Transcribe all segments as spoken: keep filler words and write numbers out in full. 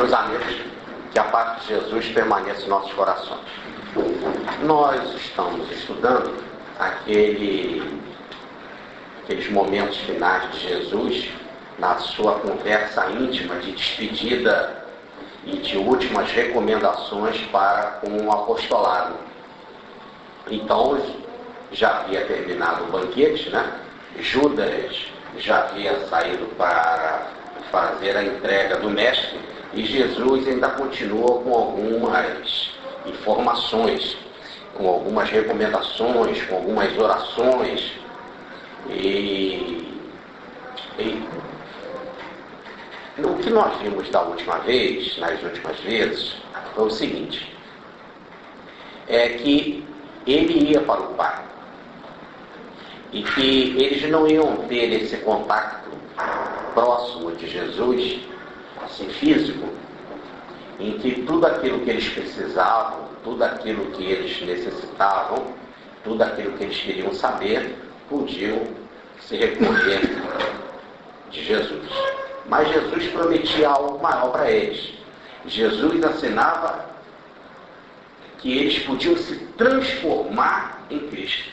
Meus amigos, que a paz de Jesus permaneça em nossos corações. Nós estamos estudando aquele, aqueles momentos finais de Jesus na sua conversa íntima de despedida e de últimas recomendações para com o apostolado. Então, já havia terminado o banquete, né? Judas já havia saído para fazer a entrega do mestre e Jesus ainda continua com algumas informações, com algumas recomendações, com algumas orações e, e o que nós vimos da última vez, nas últimas vezes, foi o seguinte, é que ele ia para o Pai e que eles não iam ter esse contato próximo de Jesus, assim, físico, em que tudo aquilo que eles precisavam, tudo aquilo que eles necessitavam, tudo aquilo que eles queriam saber, podiam se recolher de Jesus. Mas Jesus prometia algo maior para eles. Jesus assinava que eles podiam se transformar em Cristo.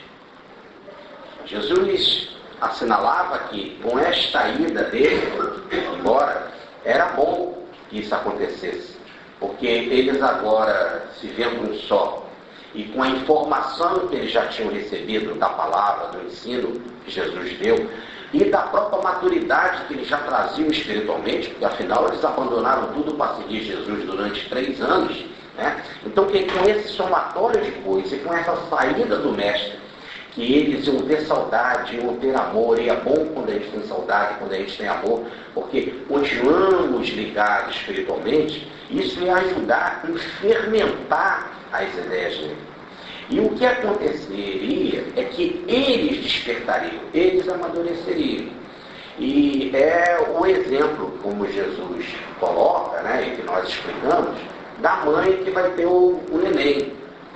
Jesus assinalava que com esta ida dele embora, era bom que isso acontecesse, porque eles agora, se vendo um só, e com a informação que eles já tinham recebido da palavra, do ensino que Jesus deu, e da própria maturidade que eles já traziam espiritualmente, porque afinal eles abandonaram tudo para seguir Jesus durante três anos, né? Então, que com esse somatório de coisas, e com essa saída do mestre, que eles iam ter saudade, iam ter amor, e é bom quando a gente tem saudade, quando a gente tem amor, porque continuamos ligados espiritualmente, isso ia ajudar a fermentar as ideias dele. E o que aconteceria é que eles despertariam, eles amadureceriam. E é o exemplo, como Jesus coloca, né, e que nós explicamos, da mãe que vai ter o, o neném.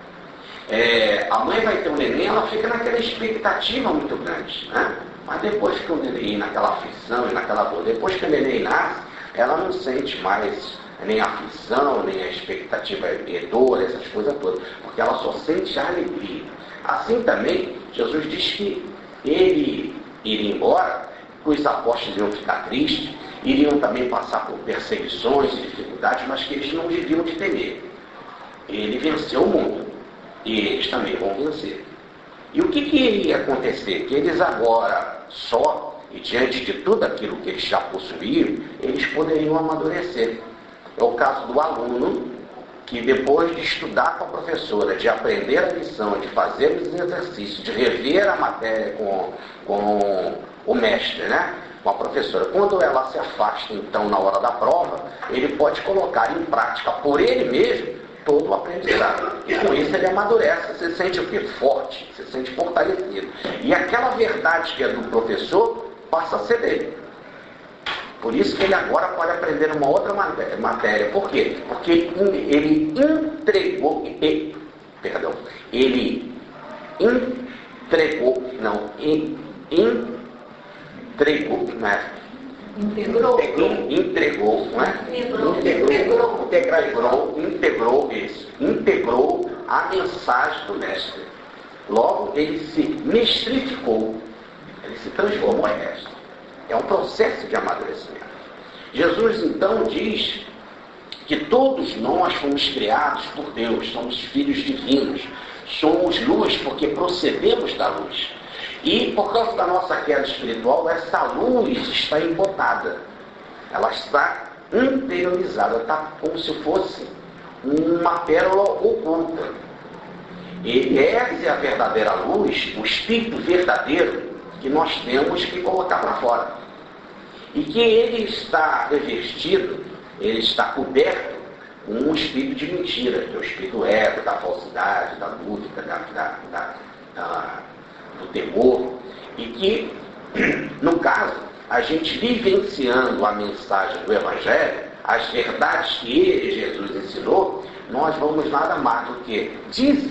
É, a mãe vai ter um neném, ela fica naquela expectativa muito grande, né? Mas depois que o neném, naquela aflição e naquela dor, depois que o neném nasce, ela não sente mais nem a aflição, nem a expectativa e dor, essas coisas todas, porque ela só sente a alegria. Assim também, Jesus diz que ele iria embora, que os apóstolos iriam ficar tristes, iriam também passar por perseguições e dificuldades, mas que eles não deviam de temer. Ele venceu o mundo. E eles também vão vencer. E o que, que iria acontecer? Que eles agora, só, e diante de tudo aquilo que eles já possuíam, eles poderiam amadurecer. É o caso do aluno, que depois de estudar com a professora, de aprender a lição, de fazer os exercícios, de rever a matéria com, com o mestre, né? Com a professora, quando ela se afasta, então, na hora da prova, ele pode colocar em prática por ele mesmo todo o aprendizado. E com isso ele amadurece, se sente o que? Forte, se sente fortalecido. E aquela verdade que é do professor passa a ser dele. Por isso que ele agora pode aprender uma outra matéria. Por quê? Porque ele entregou, ele, perdão, ele entregou, não, entregou, né? Integrou. Integrou, não é? Integrou. Integrou. Integrou. Integrou isso. Integrou a mensagem do mestre. Logo, ele se mestrificou. Ele se transformou em mestre. É um processo de amadurecimento. Jesus, então, diz que todos nós fomos criados por Deus. Somos filhos divinos. Somos luz porque procedemos da luz. E por causa da nossa queda espiritual, essa luz está embotada. Ela está interiorizada, está como se fosse uma pérola oculta. E essa é a verdadeira luz, o espírito verdadeiro que nós temos que colocar para fora. E que ele está revestido, ele está coberto com um espírito de mentira, que é o espírito ego, da falsidade, da dúvida, da, da, da, da do temor, e que, no caso, a gente vivenciando a mensagem do Evangelho, as verdades que ele, Jesus, ensinou, nós vamos nada mais do que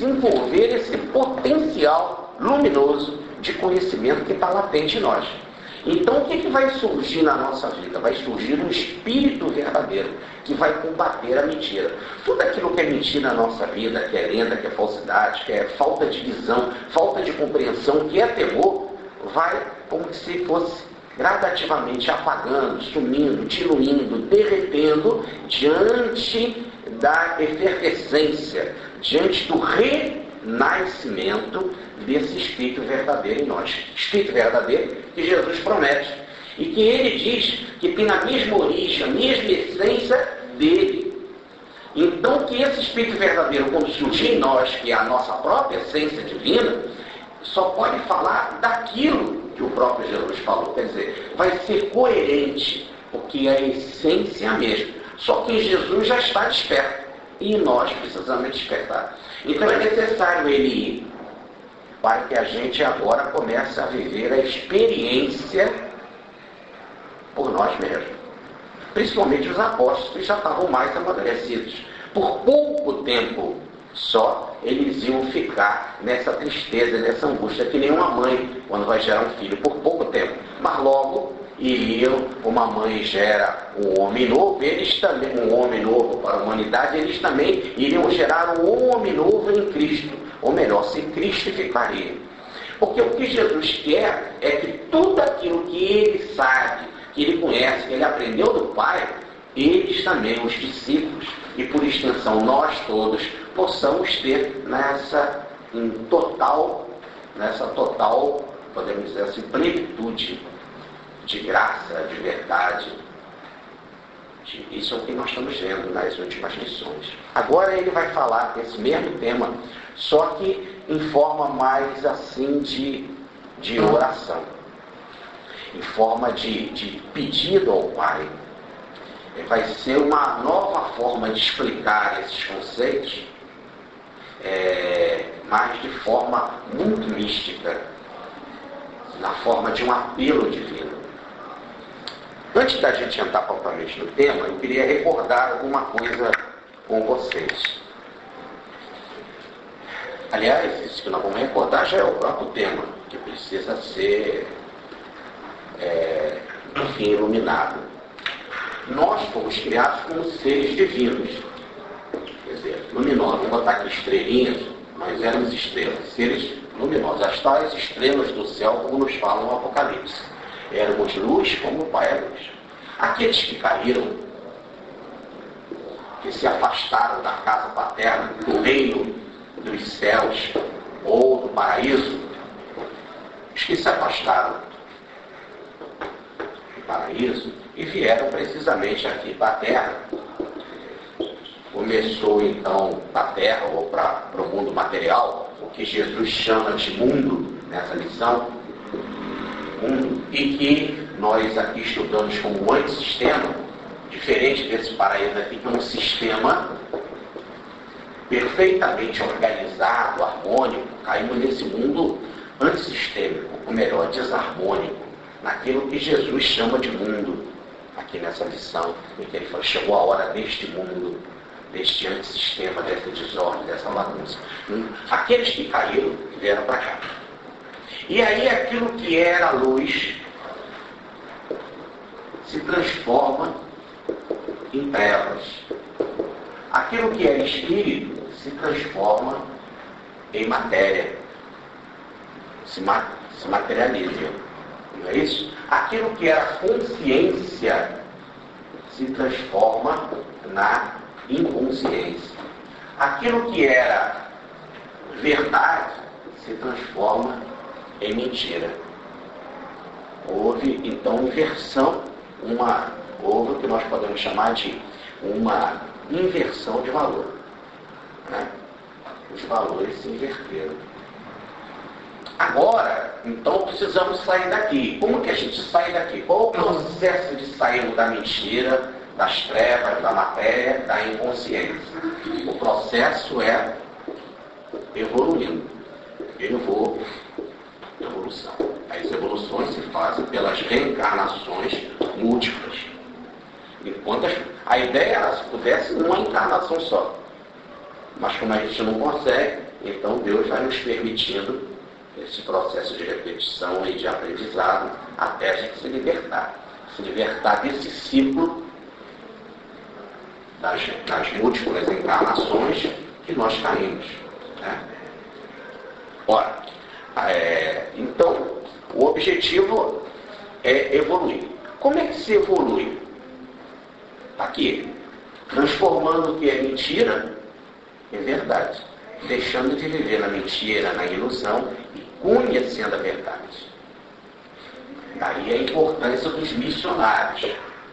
desenvolver esse potencial luminoso de conhecimento que está latente em nós. Então o que, que vai surgir na nossa vida? Vai surgir um espírito verdadeiro que vai combater a mentira. Tudo aquilo que é mentira na nossa vida, que é lenda, que é falsidade, que é falta de visão, falta de compreensão, que é temor, vai como se fosse gradativamente apagando, sumindo, diluindo, derretendo diante da efervescência, diante do renascimento desse Espírito verdadeiro em nós. Espírito verdadeiro que Jesus promete e que ele diz que tem a mesma origem, a mesma essência dele. Então que esse Espírito verdadeiro, quando surgir em nós, que é a nossa própria essência divina, só pode falar daquilo que o próprio Jesus falou. Quer dizer, vai ser coerente, porque a essência é a mesma. Só que Jesus já está desperto e nós precisamos despertar. Então é necessário ele ir para que a gente agora comece a viver a experiência por nós mesmos. Principalmente os apóstolos, que já estavam mais amadurecidos. Por pouco tempo só, eles iam ficar nessa tristeza, nessa angústia, que nem uma mãe quando vai gerar um filho, por pouco tempo. Mas logo iriam, uma mãe gera um homem novo, eles também, um homem novo para a humanidade, eles também iriam gerar um homem novo em Cristo, ou melhor, se cristificariam. Porque o que Jesus quer é que tudo aquilo que ele sabe, que ele conhece, que ele aprendeu do Pai, eles também, os discípulos, e por extensão nós todos, possamos ter nessa em total, nessa total, podemos dizer assim, plenitude de graça, de verdade. Isso é o que nós estamos vendo nas últimas lições. Agora ele vai falar desse mesmo tema, só que em forma mais assim de, de oração, em forma de, de pedido ao Pai. Vai ser uma nova forma de explicar esses conceitos, é, mas de forma muito mística, na forma de um apelo divino. Antes da gente entrar propriamente no tema, eu queria recordar alguma coisa com vocês. Aliás, isso que nós vamos recordar já é o próprio tema, que precisa ser, é, enfim, iluminado. Nós fomos criados como seres divinos, quer dizer, luminosos. Vou botar aqui estrelinhas, nós éramos estrelas, seres luminosos, as tais estrelas do céu, como nos fala no Apocalipse. Éramos luz como o Pai é luz. Aqueles que caíram, que se afastaram da casa paterna, do reino dos céus ou do paraíso, os que se afastaram do paraíso e vieram precisamente aqui para a terra. Começou então da terra ou para o mundo material, o que Jesus chama de mundo nessa lição, mundo, e que nós aqui estudamos como um antissistema, diferente desse paraíso aqui, que é um sistema perfeitamente organizado, harmônico. Caímos nesse mundo antissistêmico, ou melhor, desarmônico, naquilo que Jesus chama de mundo, aqui nessa lição, em que ele falou, chegou a hora deste mundo, deste antissistema, dessa desordem, dessa bagunça. Aqueles que caíram vieram para cá. E aí aquilo que era luz se transforma em trevas. Aquilo que é espírito se transforma em matéria, se, ma se materializa. Não é isso? Aquilo que era consciência se transforma na inconsciência. Aquilo que era verdade se transforma em mentira. Houve então inversão, uma, houve o que nós podemos chamar de uma inversão de valor, né? Os valores se inverteram. Agora, então precisamos sair daqui. Como que a gente sai daqui? Qual o processo de sair da mentira, das trevas, da matéria, da inconsciência? O processo é evoluindo. Eu vou evolução. As evoluções se fazem pelas reencarnações múltiplas. Enquanto a, a ideia era, se pudesse, uma encarnação só. Mas como a gente não consegue, então Deus vai nos permitindo esse processo de repetição e de aprendizado até a gente se libertar. Se libertar desse ciclo das, das múltiplas encarnações que nós caímos. Né? Ora, é, então, o objetivo é evoluir. Como é que se evolui? Aqui, transformando o que é mentira em verdade, deixando de viver na mentira, na ilusão e conhecendo a verdade. Daí a importância dos missionários.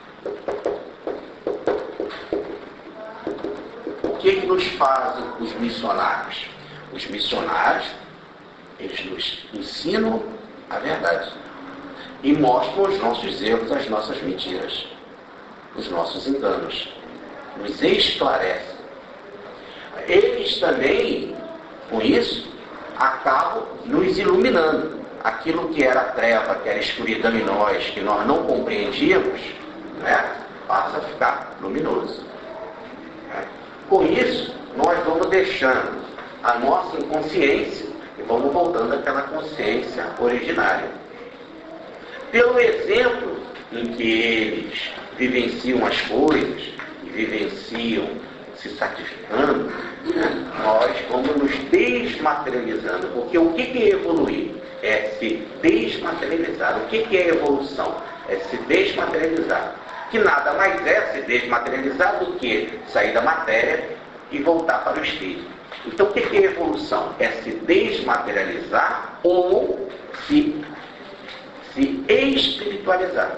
O que, que nos fazem os missionários? Os missionários, eles nos ensinam a verdade e mostram os nossos erros, as nossas mentiras, os nossos enganos, nos esclarecem. Eles também, com isso, acabam nos iluminando. Aquilo que era treva, que era escuridão em nós, que nós não compreendíamos, né, passa a ficar luminoso. Né? Com isso, nós vamos deixando a nossa inconsciência e vamos voltando àquela consciência originária. Pelo exemplo em que eles vivenciam as coisas e vivenciam se sacrificando, né, nós vamos nos desmaterializando. Porque o que é evoluir? É se desmaterializar. O que é evolução? É se desmaterializar. Que nada mais é se desmaterializar do que sair da matéria e voltar para o espírito. Então, o que é evolução? É se desmaterializar ou se, se espiritualizar.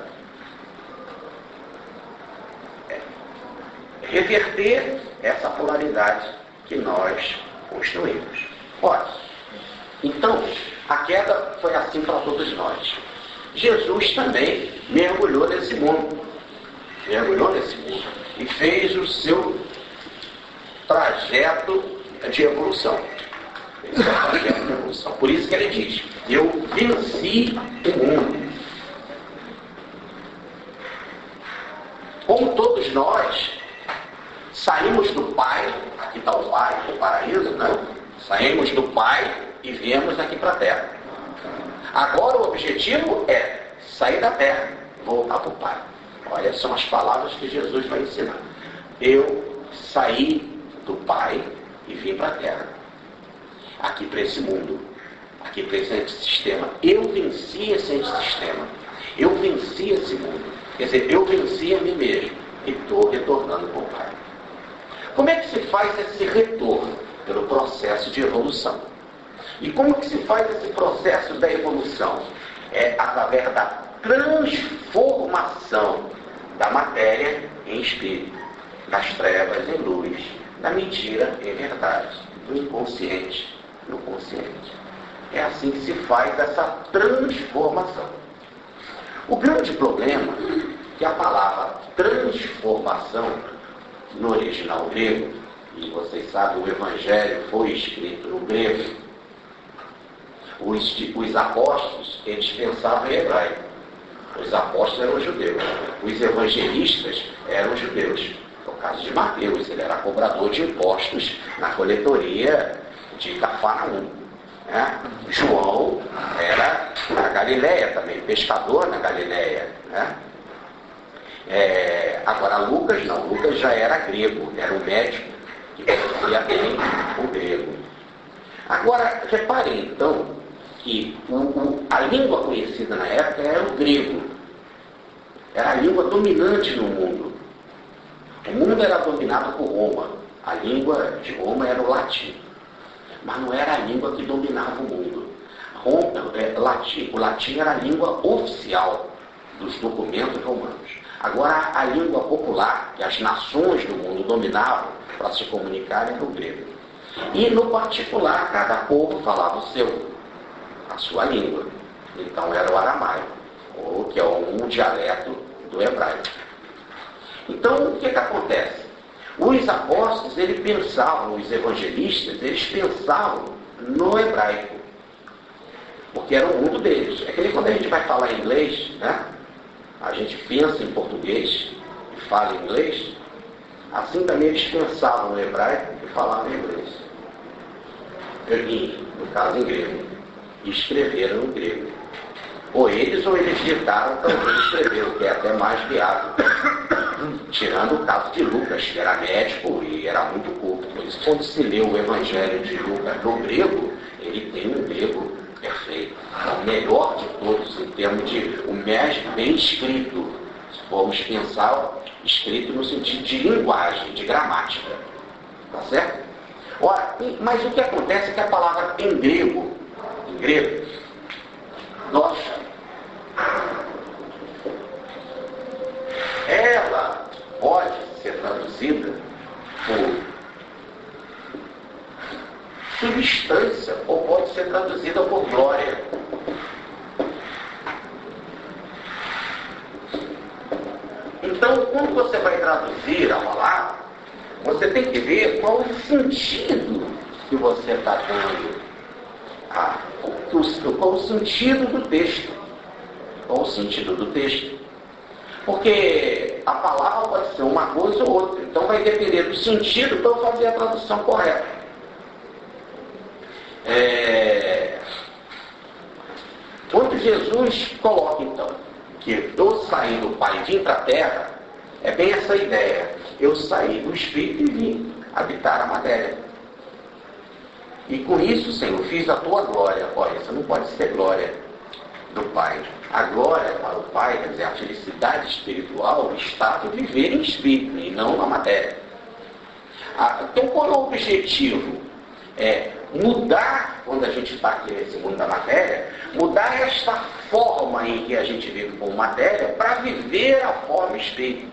É reverter essa polaridade que nós construímos. Ora, então, a queda foi assim para todos nós. Jesus também mergulhou nesse mundo. Mergulhou nesse mundo. E fez o seu trajeto de evolução. Esse é o trajeto de evolução. Por isso que ele diz, eu venci o mundo. Como todos nós, saímos do Pai, aqui está o Pai, o paraíso, né? Saímos do Pai e viemos aqui para a Terra. Agora o objetivo é sair da Terra e voltar para o Pai. Olha, são as palavras que Jesus vai ensinar. Eu saí do Pai e vim para a Terra. Aqui para esse mundo. Aqui para esse sistema. Eu venci esse sistema. Eu venci esse mundo. Quer dizer, eu venci a mim mesmo. E estou retornando para o Pai. Como é que se faz esse retorno? Pelo processo de evolução. E como que se faz esse processo da evolução? É através da transformação da matéria em espírito, das trevas em luz, da mentira em verdade, do inconsciente no consciente. É assim que se faz essa transformação. O grande problema é que a palavra transformação, no original grego, e vocês sabem, o Evangelho foi escrito no grego, os, os apóstolos, eles pensavam em hebraico. Os apóstolos eram judeus. Os evangelistas eram judeus. No caso de Mateus, ele era cobrador de impostos na coletoria de Cafarnaum. Né? João era na Galileia também, pescador na Galileia. Né? É, agora Lucas não, Lucas já era grego, era um médico que conhecia bem o grego. Agora, reparem então que o, o, a língua conhecida na época era o grego. Era a língua dominante no mundo. O mundo era dominado por Roma. A língua de Roma era o latim. Mas não era a língua que dominava o mundo. Roma, é, latim, o latim era a língua oficial dos documentos romanos. Agora, a língua popular, que as nações do mundo dominavam para se comunicar, era o grego. E, no particular, cada povo falava o seu, a sua língua. Então, era o aramaico, ou que é um dialeto do hebraico. Então, o que, que acontece? Os apóstolos, eles pensavam, os evangelistas, eles pensavam no hebraico, porque era o mundo deles. É que nem quando a gente vai falar inglês, né? A gente pensa em português e fala inglês, assim também eles pensavam no hebraico e falavam em inglês. Em, no caso, em grego. e escreveram no grego. Ou eles ou eles ditaram também escreveram, que é até mais viável. Tirando o caso de Lucas, que era médico e era muito culto. Por isso, quando se lê o Evangelho de Lucas no grego, ele tem um grego perfeito. É o melhor de todos em termos de o mais bem escrito. Vamos pensar escrito no sentido de linguagem, de gramática. Tá certo? Ora, mas o que acontece é que a palavra em grego, em grego, dosha, ela pode ser traduzida por substância ou pode ser traduzida por glória. Então, quando você vai traduzir a palavra, você tem que ver qual o sentido que você está dando. Ah, qual o sentido do texto. Qual o sentido do texto. Porque a palavra pode ser uma coisa ou outra. Então vai depender do sentido para eu fazer a tradução correta. É... Quando Jesus coloca, então, que eu saí do Pai e vim para a Terra, é bem essa ideia. Eu saí do Espírito e vim habitar a matéria. E com isso, Senhor, fiz a tua glória. Olha, isso não pode ser glória do Pai. A glória para o Pai, quer dizer, a felicidade espiritual está em viver em espírito e não na matéria. Então, qual é o objetivo? É mudar, quando a gente está aqui nesse mundo da matéria, mudar esta forma em que a gente vive como matéria para viver a forma espírito.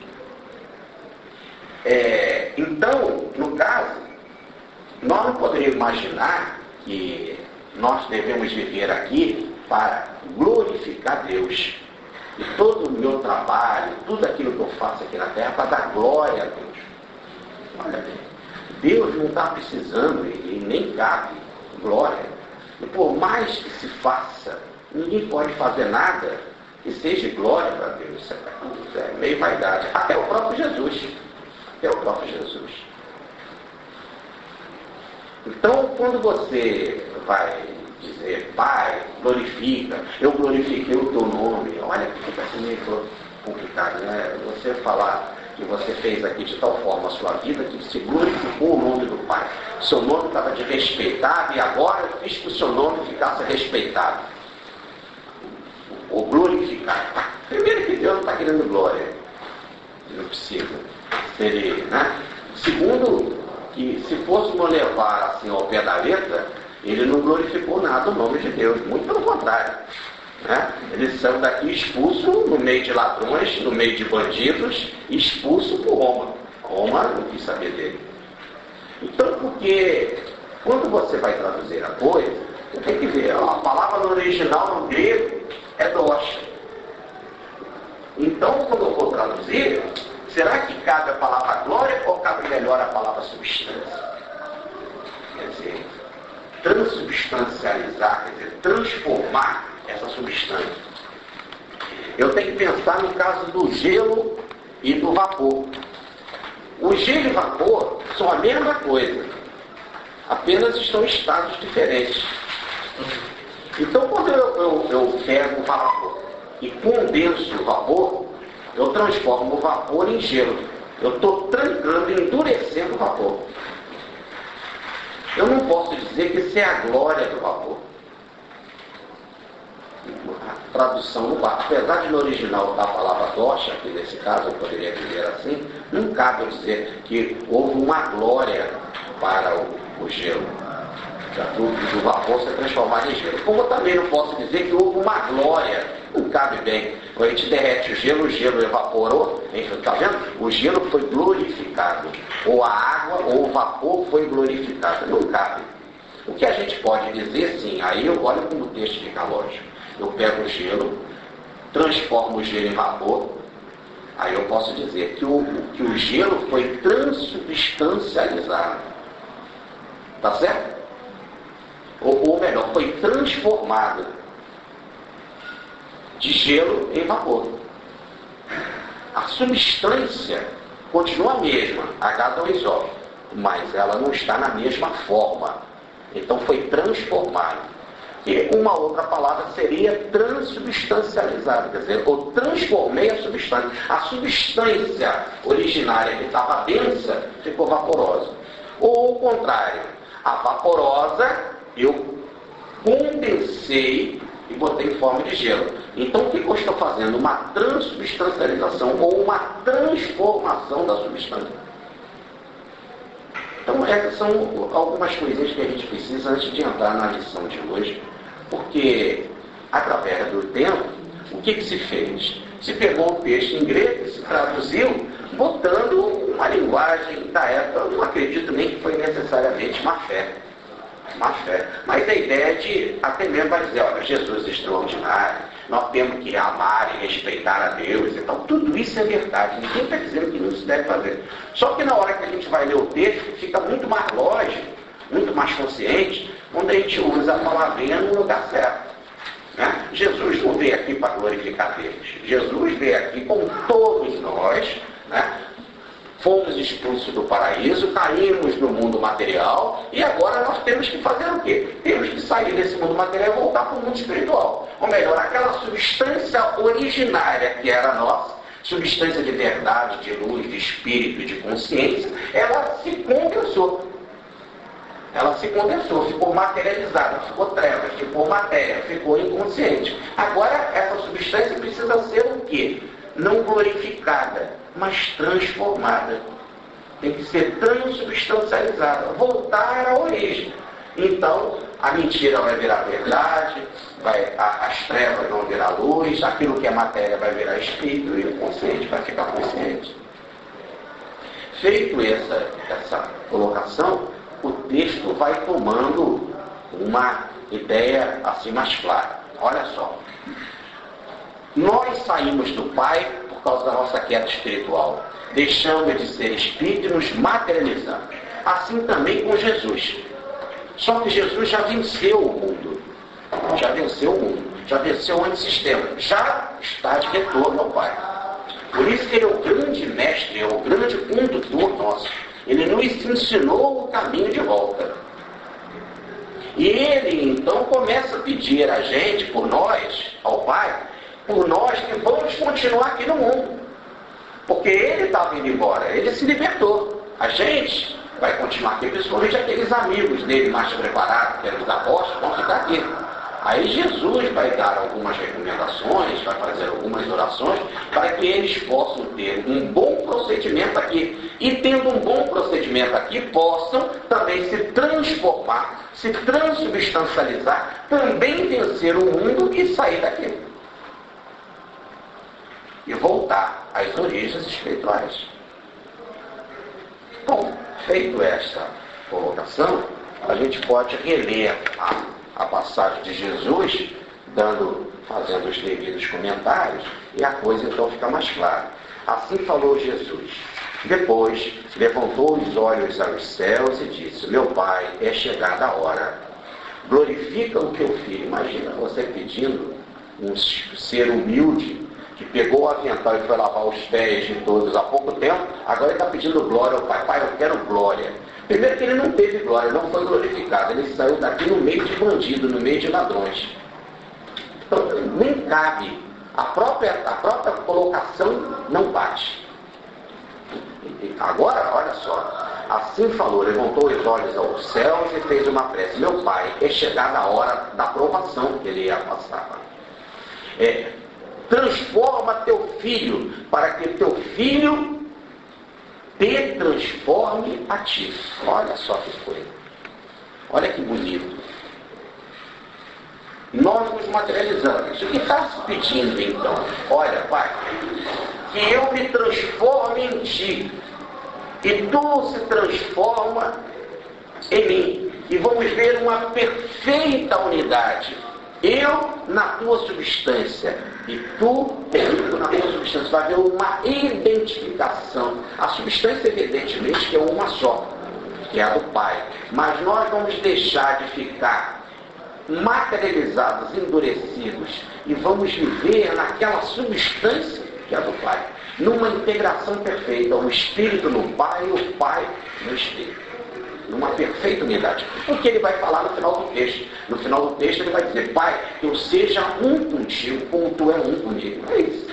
É, então, no caso, nós não poderíamos imaginar que nós devemos viver aqui para glorificar Deus. E todo o meu trabalho, tudo aquilo que eu faço aqui na terra, para dar glória a Deus. Olha bem, Deus não está precisando e nem cabe glória. E por mais que se faça, ninguém pode fazer nada que seja glória para Deus. Isso é meio vaidade. Até o próprio Jesus. Até o próprio Jesus. Então, quando você vai dizer, Pai, glorifica, eu glorifiquei o teu nome, olha que fica assim meio complicado, né? Você falar que você fez aqui de tal forma a sua vida que se glorificou o nome do Pai. Seu nome estava de respeitado e agora eu fiz que o seu nome ficasse respeitado. Ou glorificado. Primeiro que Deus não está querendo glória. Não precisa. Ele, né? Segundo, que se fôssemos levar assim ao pé da letra, ele não glorificou nada o nome de Deus, muito pelo contrário. Né? Ele saiu daqui expulso no meio de ladrões, no meio de bandidos, expulso por Roma. Roma não quis saber dele. Então, porque quando você vai traduzir a coisa, você tem que ver, ó, a palavra no original, no grego, é dosha. Então, quando eu for traduzir, será que cabe a palavra glória ou cabe melhor a palavra substância? Quer dizer, transubstancializar, quer dizer, transformar essa substância. Eu tenho que pensar no caso do gelo e do vapor. O gelo e o vapor são a mesma coisa, apenas estão em estados diferentes. Então, quando eu, eu, eu pego o vapor e condenso o vapor, eu transformo o vapor em gelo. Eu estou trancando, endurecendo o vapor. Eu não posso dizer que isso é a glória do vapor. A tradução no vapor, apesar de no original da palavra dosha, que nesse caso eu poderia dizer assim, não cabe dizer que houve uma glória para o, o gelo. Do, do vapor ser transformado em gelo. Como eu também não posso dizer que houve uma glória. Não cabe bem. Quando a gente derrete o gelo, o gelo evaporou. Está vendo? O gelo foi glorificado. Ou a água ou o vapor foi glorificado. Não cabe. O que a gente pode dizer, sim, aí eu olho como o texto fica lógico. Eu pego o gelo, transformo o gelo em vapor, aí eu posso dizer que o, que o gelo foi transubstancializado. Tá certo? Ou, ou melhor, foi transformado de gelo em vapor. A substância continua a mesma, agá dois ó, mas ela não está na mesma forma. Então foi transformado. que uma outra palavra seria transubstancializado, quer dizer, eu transformei a substância. A substância originária que estava densa ficou vaporosa. Ou o contrário, a vaporosa eu condensei e botei em forma de gelo. Então o que eu estou fazendo? Uma transubstancialização ou uma transformação da substância. Então essas são algumas coisinhas que a gente precisa antes de entrar na lição de hoje, porque através do tempo, o que, que se fez? Se pegou o texto em grego e se traduziu, botando uma linguagem da época. Eu não acredito nem que foi necessariamente má fé. Má fé. Mas a ideia de até mesmo vai dizer, olha, Jesus é extraordinário, nós temos que amar e respeitar a Deus. Então tudo isso é verdade. Ninguém está dizendo que não se deve fazer. Só que na hora que a gente vai ler o texto, fica muito mais lógico, muito mais consciente, quando a gente usa a palavrinha no lugar certo. Né? Jesus não veio aqui para glorificar Deus. Jesus veio aqui com todos nós, né? Fomos expulsos do paraíso, caímos no mundo material e agora nós temos que fazer o quê? Temos que sair desse mundo material e voltar para o mundo espiritual. Ou melhor, aquela substância originária que era nossa, substância de verdade, de luz, de espírito, de consciência, ela se condensou. Ela se condensou, ficou materializada, ficou trevas, ficou matéria, ficou inconsciente. Agora, essa substância precisa ser o quê? Não glorificada, mas transformada. Tem que ser transubstancializada, voltar à origem. Então, a mentira vai virar verdade, vai, a, as trevas vão virar luz, aquilo que é matéria vai virar espírito, e o consciente vai ficar consciente. Feito essa, essa colocação, o texto vai tomando uma ideia assim mais clara. Olha só. Nós saímos do Pai por causa da nossa queda espiritual. Deixamos de ser espírito e nos materializamos. Assim também com Jesus. Só que Jesus já venceu o mundo. Já venceu o mundo. Já venceu o antissistema. Já está de retorno ao Pai. Por isso que ele é o grande mestre, é o grande condutor nosso. Ele nos ensinou o caminho de volta. E ele então começa a pedir a gente, por nós, ao Pai, por nós que vamos continuar aqui no mundo. Porque ele estava indo embora, ele se libertou. A gente vai continuar aqui, principalmente aqueles amigos dele mais preparados, que eram os apóstolos, vão ficar aqui. Aí Jesus vai dar algumas recomendações, vai fazer algumas orações, para que eles possam ter um bom procedimento aqui. E tendo um bom procedimento aqui, possam também se transformar, se transubstancializar, também vencer o mundo e sair daqui. E voltar às origens espirituais. Bom, feito esta colocação, a gente pode reler a, a passagem de Jesus, dando, fazendo os devidos comentários, e a coisa então fica mais clara. Assim falou Jesus. Depois, levantou os olhos aos céus e disse, meu Pai, é chegada a hora. Glorifica o teu filho. Imagina você pedindo um ser humilde, que pegou o avental e foi lavar os pés de todos há pouco tempo, agora ele está pedindo glória ao Pai. Pai, eu quero glória. Primeiro que ele não teve glória, não foi glorificado. Ele saiu daqui no meio de bandido, no meio de ladrões. Então, nem cabe. A própria, a própria colocação não bate. Agora, olha só. Assim falou, levantou os olhos aos céus e fez uma prece. Meu Pai, é chegada a hora da provação que ele ia passar. É... Transforma teu filho, para que teu filho te transforme a ti. Olha só que coisa. Olha que bonito. Nós nos materializamos. O que está se pedindo então? Olha, Pai, que eu me transforme em ti. E tu se transforma em mim. E vamos ver uma perfeita unidade. Eu na tua substância e tu comigo na tua substância. Vai haver uma identificação. A substância, evidentemente, que é uma só, que é a do Pai. Mas nós vamos deixar de ficar materializados, endurecidos, e vamos viver naquela substância que é a do Pai. Numa integração perfeita, o Espírito no Pai e o Pai no Espírito. numa perfeita unidade. O que ele vai falar no final do texto? No final do texto ele vai dizer, Pai, que eu seja um contigo como tu é um comigo. É isso.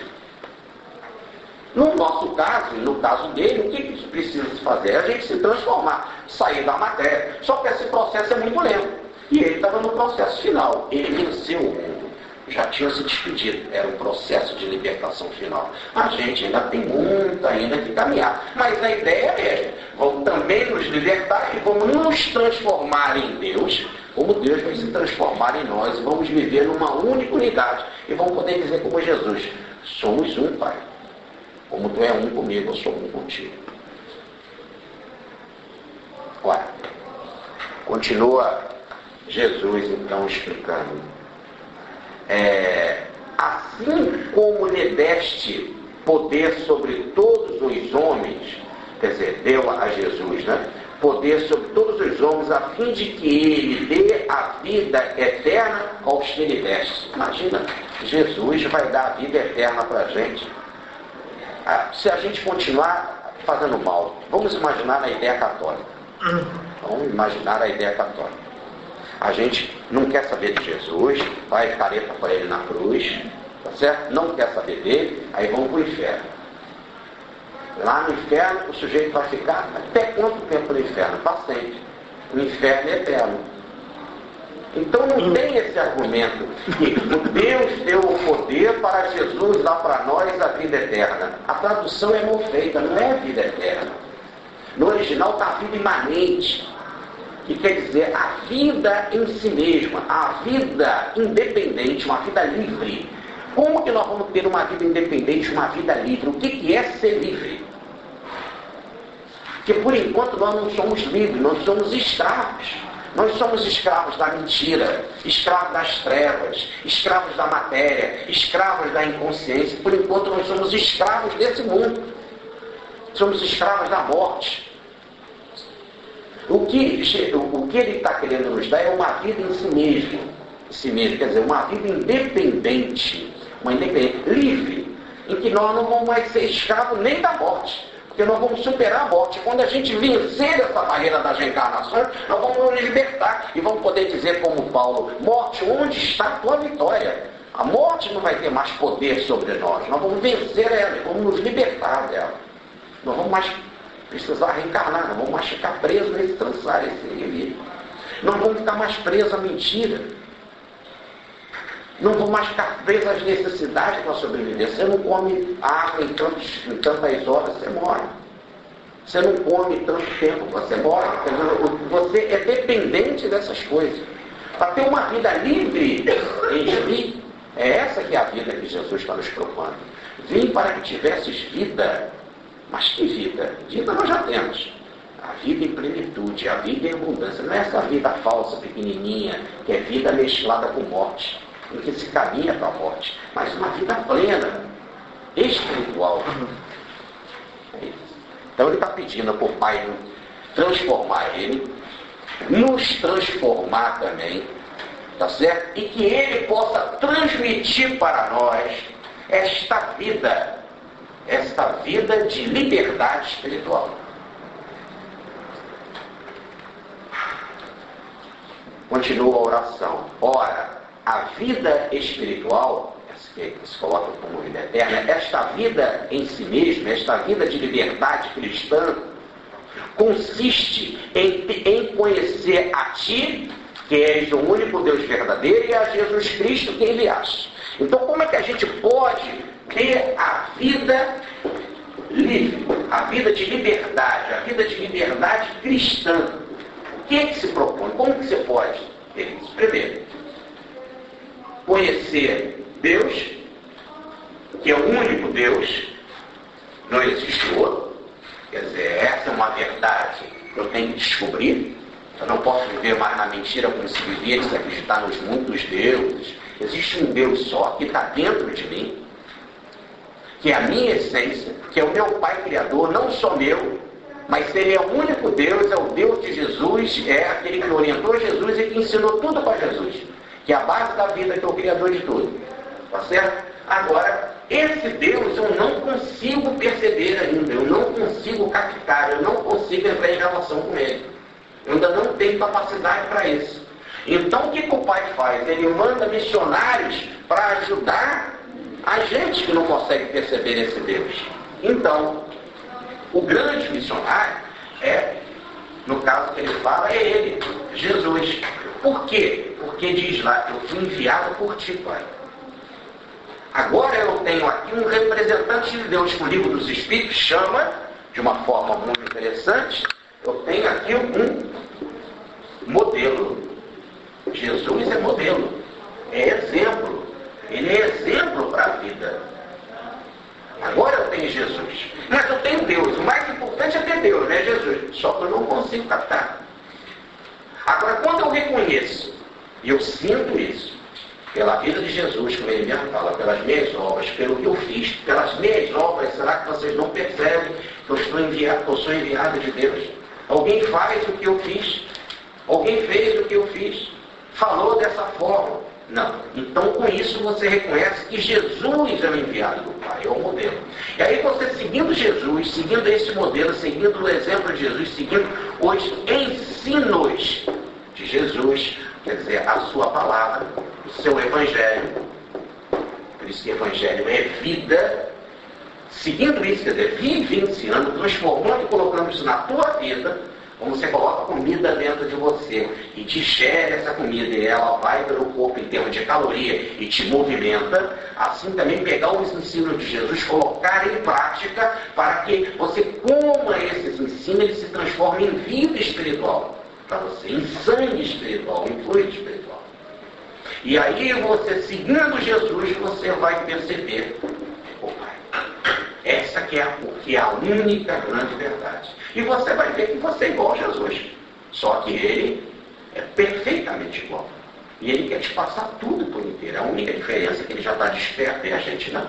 No nosso caso, no caso dele, o que, que precisa se fazer? A gente se transformar, sair da matéria. Só que esse processo é muito lento. E ele estava no processo final. Ele venceu o mundo. Já tinha se despedido. Era um processo de libertação final. A gente ainda tem muito ainda que caminhar. Mas a ideia é mesmo. Vamos também nos libertar e vamos nos transformar em Deus, como Deus vai se transformar em nós. E vamos viver numa única unidade. E vamos poder dizer como Jesus, somos um, Pai. Como tu é um comigo, eu sou um contigo. Olha, continua Jesus então explicando. É, assim como lhe deste poder sobre todos os homens, quer dizer, deu a Jesus, né? Poder sobre todos os homens, a fim de que ele dê a vida eterna aos que lhe deste. Imagina, Jesus vai dar a vida eterna para a gente. Se a gente continuar fazendo mal, vamos imaginar a ideia católica. Vamos imaginar a ideia católica. A gente não quer saber de Jesus, vai careta para ele na cruz, tá certo? Não quer saber dele, aí vamos para o inferno. Lá no inferno o sujeito vai ficar até quanto tempo no inferno? Para sempre. O inferno é eterno. Então não tem esse argumento que o Deus deu o poder para Jesus dar para nós a vida eterna. A tradução é mal feita, não é vida eterna. No original está a vida imanente, que quer dizer a vida em si mesma, a vida independente, uma vida livre. Como que nós vamos ter uma vida independente, uma vida livre? O que, que é ser livre? Porque por enquanto nós não somos livres, nós somos escravos. Nós somos escravos da mentira, escravos das trevas, escravos da matéria, escravos da inconsciência. Por enquanto nós somos escravos desse mundo. Somos escravos da morte. O que, o que ele está querendo nos dar é uma vida em si mesmo. Em si mesmo, quer dizer, uma vida independente, uma independente, livre, em que nós não vamos mais ser escravos nem da morte. Porque nós vamos superar a morte. Quando a gente vencer essa barreira das reencarnações, nós vamos nos libertar. E vamos poder dizer como Paulo, morte, onde está a tua vitória? A morte não vai ter mais poder sobre nós. Nós vamos vencer ela, vamos nos libertar dela. Não vamos mais precisar reencarnar, não vamos mais ficar presos nesse trançar, esse livre. Não vamos ficar mais presos à mentira. Não vão mais ficar presos às necessidades para sobreviver. Você não come água em, tantos, em tantas horas, você morre. Você não come tanto tempo, você morre. Você é dependente dessas coisas. Para ter uma vida livre em si, é essa que é a vida que Jesus está nos propondo. Vim para que tivesses vida. Mas que vida? Vida nós já temos. A vida em plenitude, a vida em abundância. Não é essa vida falsa, pequenininha, que é vida mesclada com morte, em que se caminha para a morte, mas uma vida plena, espiritual. É isso. Então ele está pedindo para o Pai transformar ele, nos transformar também, tá certo? E que ele possa transmitir para nós esta vida, esta vida de liberdade espiritual. Continua a oração. Ora, a vida espiritual, que se coloca como vida eterna, esta vida em si mesma, esta vida de liberdade cristã, consiste em, em conhecer a Ti, que és o único Deus verdadeiro, e a Jesus Cristo que enviaste. Então, como é que a gente pode ter a vida livre, a vida de liberdade, a vida de liberdade cristã? O que é que se propõe? Como que você pode ter isso? Primeiro, conhecer Deus, que é o único Deus, não existe outro. Quer dizer, essa é uma verdade que eu tenho que descobrir. Eu não posso viver mais na mentira como se vivia de se acreditar nos muitos deuses. Existe um Deus só que está dentro de mim, que é a minha essência, que é o meu Pai Criador, não só meu, mas Ele é o único Deus, é o Deus de Jesus, é aquele que orientou Jesus e que ensinou tudo para Jesus, que é a base da vida, que é o Criador de tudo. Tá certo? Agora, esse Deus eu não consigo perceber ainda, eu não consigo captar, eu não consigo entrar em relação com Ele. Eu ainda não tenho capacidade para isso. Então o que, que o Pai faz? Ele manda missionários para ajudar a gente que não consegue perceber esse Deus. Então, o grande missionário é, no caso que ele fala, é ele, Jesus. Por quê? Porque diz lá, eu fui enviado por ti, Pai. Agora eu tenho aqui um representante de Deus que o Livro dos Espíritos chama, de uma forma muito interessante, eu tenho aqui um modelo. Jesus é modelo, é exemplo. Ele é exemplo para a vida. Agora eu tenho Jesus, mas eu tenho Deus. O mais importante é ter Deus, né, Jesus? Só que eu não consigo captar. Agora, quando eu reconheço, e eu sinto isso, pela vida de Jesus, como ele mesmo fala, pelas minhas obras, pelo que eu fiz, pelas minhas obras, será que vocês não percebem que eu estou enviado, que eu sou enviado de Deus? Alguém faz o que eu fiz, alguém fez o que eu fiz, falou dessa forma. Não. Então, com isso, você reconhece que Jesus é o enviado do Pai, é o modelo. E aí você, seguindo Jesus, seguindo esse modelo, seguindo o exemplo de Jesus, seguindo os ensinos de Jesus, quer dizer, a sua palavra, o seu evangelho, por isso que evangelho é vida, seguindo isso, quer dizer, vivenciando, transformando e colocando isso na tua vida, como você coloca comida dentro de você e digere essa comida e ela vai pelo corpo em termos de caloria e te movimenta, assim também pegar os ensinos de Jesus, colocar em prática para que você coma esses ensinos e se transforme em vida espiritual para você, em sangue espiritual, em fluido espiritual. E aí você, seguindo Jesus, você vai perceber, oh, Pai, essa que é, a, que é a única grande verdade. E você vai ver que você é igual a Jesus. Só que ele é perfeitamente igual. E ele quer te passar tudo por inteiro. A única diferença é que ele já está desperto e a gente não.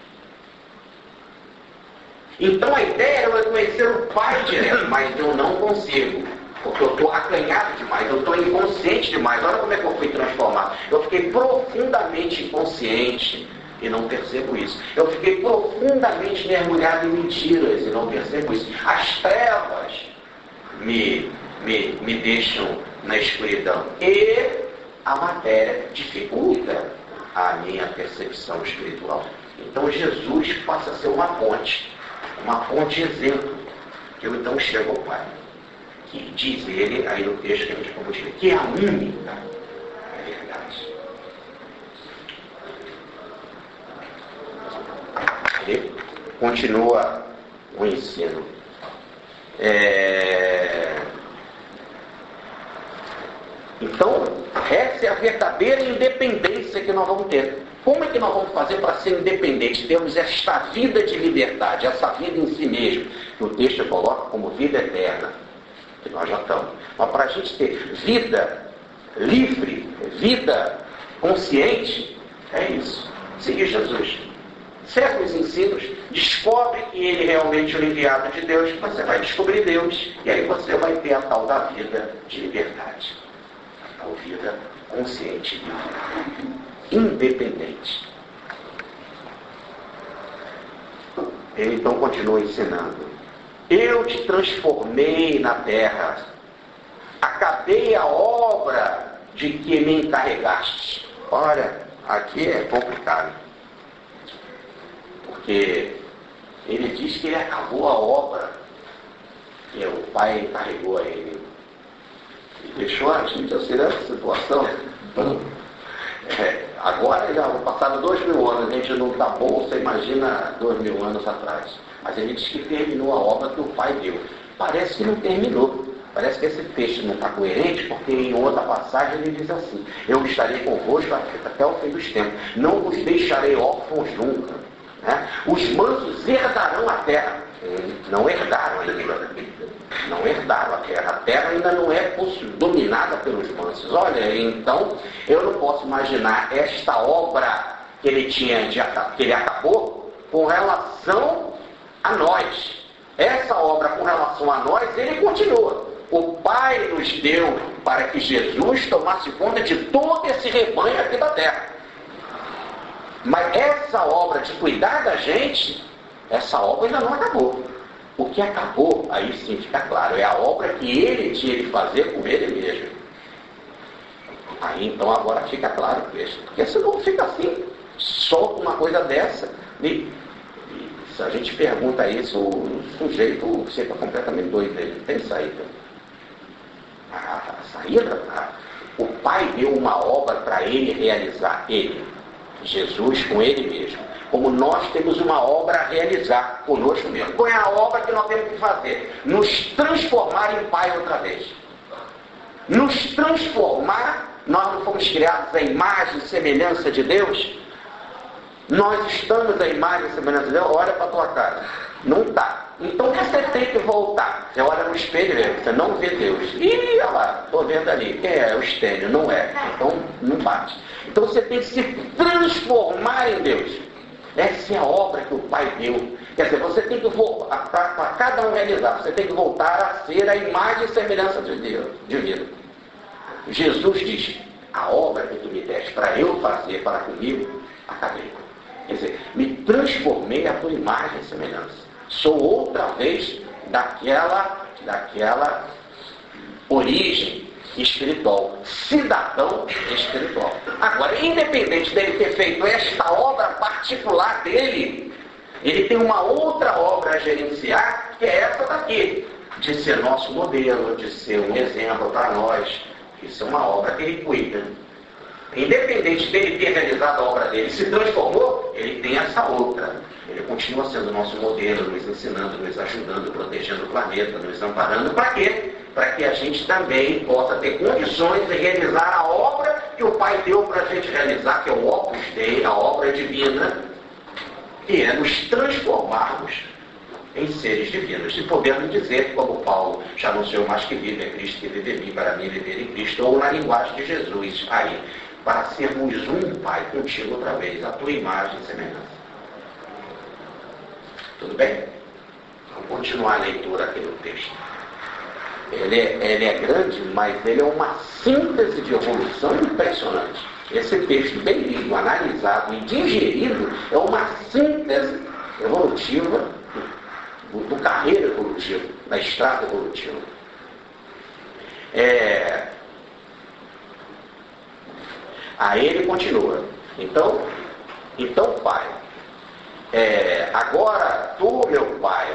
Então a ideia é eu conhecer o Pai direto, mas eu não consigo. Porque eu estou acanhado demais, eu estou inconsciente demais. Olha como é que eu fui transformado. Eu fiquei profundamente inconsciente e não percebo isso. Eu fiquei profundamente mergulhado em mentiras e não percebo isso. As trevas me, me, me deixam na escuridão. E a matéria dificulta a minha percepção espiritual. Então Jesus passa a ser uma ponte, uma ponte exemplo, que eu então chego ao Pai. Que diz ele, aí no texto que a gente acabou de ler, que é a única verdade. Ele continua o ensino. É... Então, essa é a verdadeira independência que nós vamos ter. Como é que nós vamos fazer para ser independentes? Temos esta vida de liberdade, essa vida em si mesmo, que o texto coloca como vida eterna, que nós já estamos. Mas para a gente ter vida livre, vida consciente, é isso. Seguir Jesus. Segue os ensinos, descobre que ele realmente é o enviado de Deus, você vai descobrir Deus, e aí você vai ter a tal da vida de liberdade. A tal vida consciente, independente. Ele então continua ensinando. Eu te transformei na terra, acabei a obra de que me encarregaste. Olha, aqui é complicado. Porque ele diz que ele acabou a obra que o Pai encarregou a ele. E deixou a gente assim nessa situação. É, agora já passaram dois mil anos, a gente não está bom, você imagina dois mil anos atrás. Mas ele diz que terminou a obra que o Pai deu. Parece que não terminou. Parece que esse texto não está coerente, porque em outra passagem ele diz assim: eu estarei convosco até o fim dos tempos, não vos deixarei órfãos nunca. Né? Os mansos herdarão a terra. Não herdaram ainda. Não herdaram a terra. A terra ainda não é dominada pelos mansos. Olha, então eu não posso imaginar esta obra que ele tinha de, que ele acabou com relação a nós. Essa obra com relação a nós, ele continua. O Pai nos deu para que Jesus tomasse conta de todo esse rebanho aqui da terra. Mas essa obra de cuidar da gente, essa obra ainda não acabou. O que acabou, aí sim fica claro, é a obra que ele tinha de fazer com ele mesmo. Aí então agora fica claro o texto. Porque senão fica assim, solta uma coisa dessa, e, e se a gente pergunta isso, o sujeito fica completamente doido, ele não tem saída. A, a saída, a, o Pai deu uma obra para ele realizar, ele, Jesus com ele mesmo. Como nós temos uma obra a realizar conosco mesmo. Qual é a obra que nós temos que fazer? Nos transformar em Pai outra vez. Nos transformar, nós não fomos criados à imagem e semelhança de Deus? Nós estamos à imagem e semelhança de Deus? Olha para a tua cara. Não está. Então você tem que voltar. Você olha no espelho e você não vê Deus. Ih, olha lá, estou vendo ali. Quem é? O Estênio. Não é. Então não bate. Então você tem que se transformar em Deus. Essa é a obra que o Pai deu. Quer dizer, você tem que voltar, para cada um realizar, você tem que voltar a ser a imagem e semelhança de Deus, divino. Jesus diz, a obra que tu me deste para eu fazer para comigo, acabei. Quer dizer, me transformei a tua imagem e semelhança. Sou outra vez daquela, daquela origem espiritual, cidadão espiritual. Agora, independente dele ter feito esta obra particular dele, ele tem uma outra obra a gerenciar, que é essa daqui, de ser nosso modelo, de ser um exemplo para nós. Isso é uma obra que ele cuida. Independente dele ter realizado a obra dele, se transformou, ele tem essa outra. Ele continua sendo nosso modelo, nos ensinando, nos ajudando, protegendo o planeta, nos amparando. Para quê? Para que a gente também possa ter condições de realizar a obra que o Pai deu para a gente realizar, que é o Opus Dei, a obra divina, que é nos transformarmos em seres divinos. E podemos dizer, como Paulo já anunciou, mais que vive é Cristo, que vive em mim, para mim viver em Cristo, ou na linguagem de Jesus, aí, para sermos um, Pai, contigo outra vez, a tua imagem e semelhança. Tudo bem? Vamos continuar a leitura aqui do texto. Ele é, ele é grande, mas ele é uma síntese de evolução impressionante. Esse texto bem lido, analisado e digerido é uma síntese evolutiva do, do carreira evolutiva, da estrada evolutiva. É... Aí ele continua. Então, então Pai, é, agora tu, meu Pai,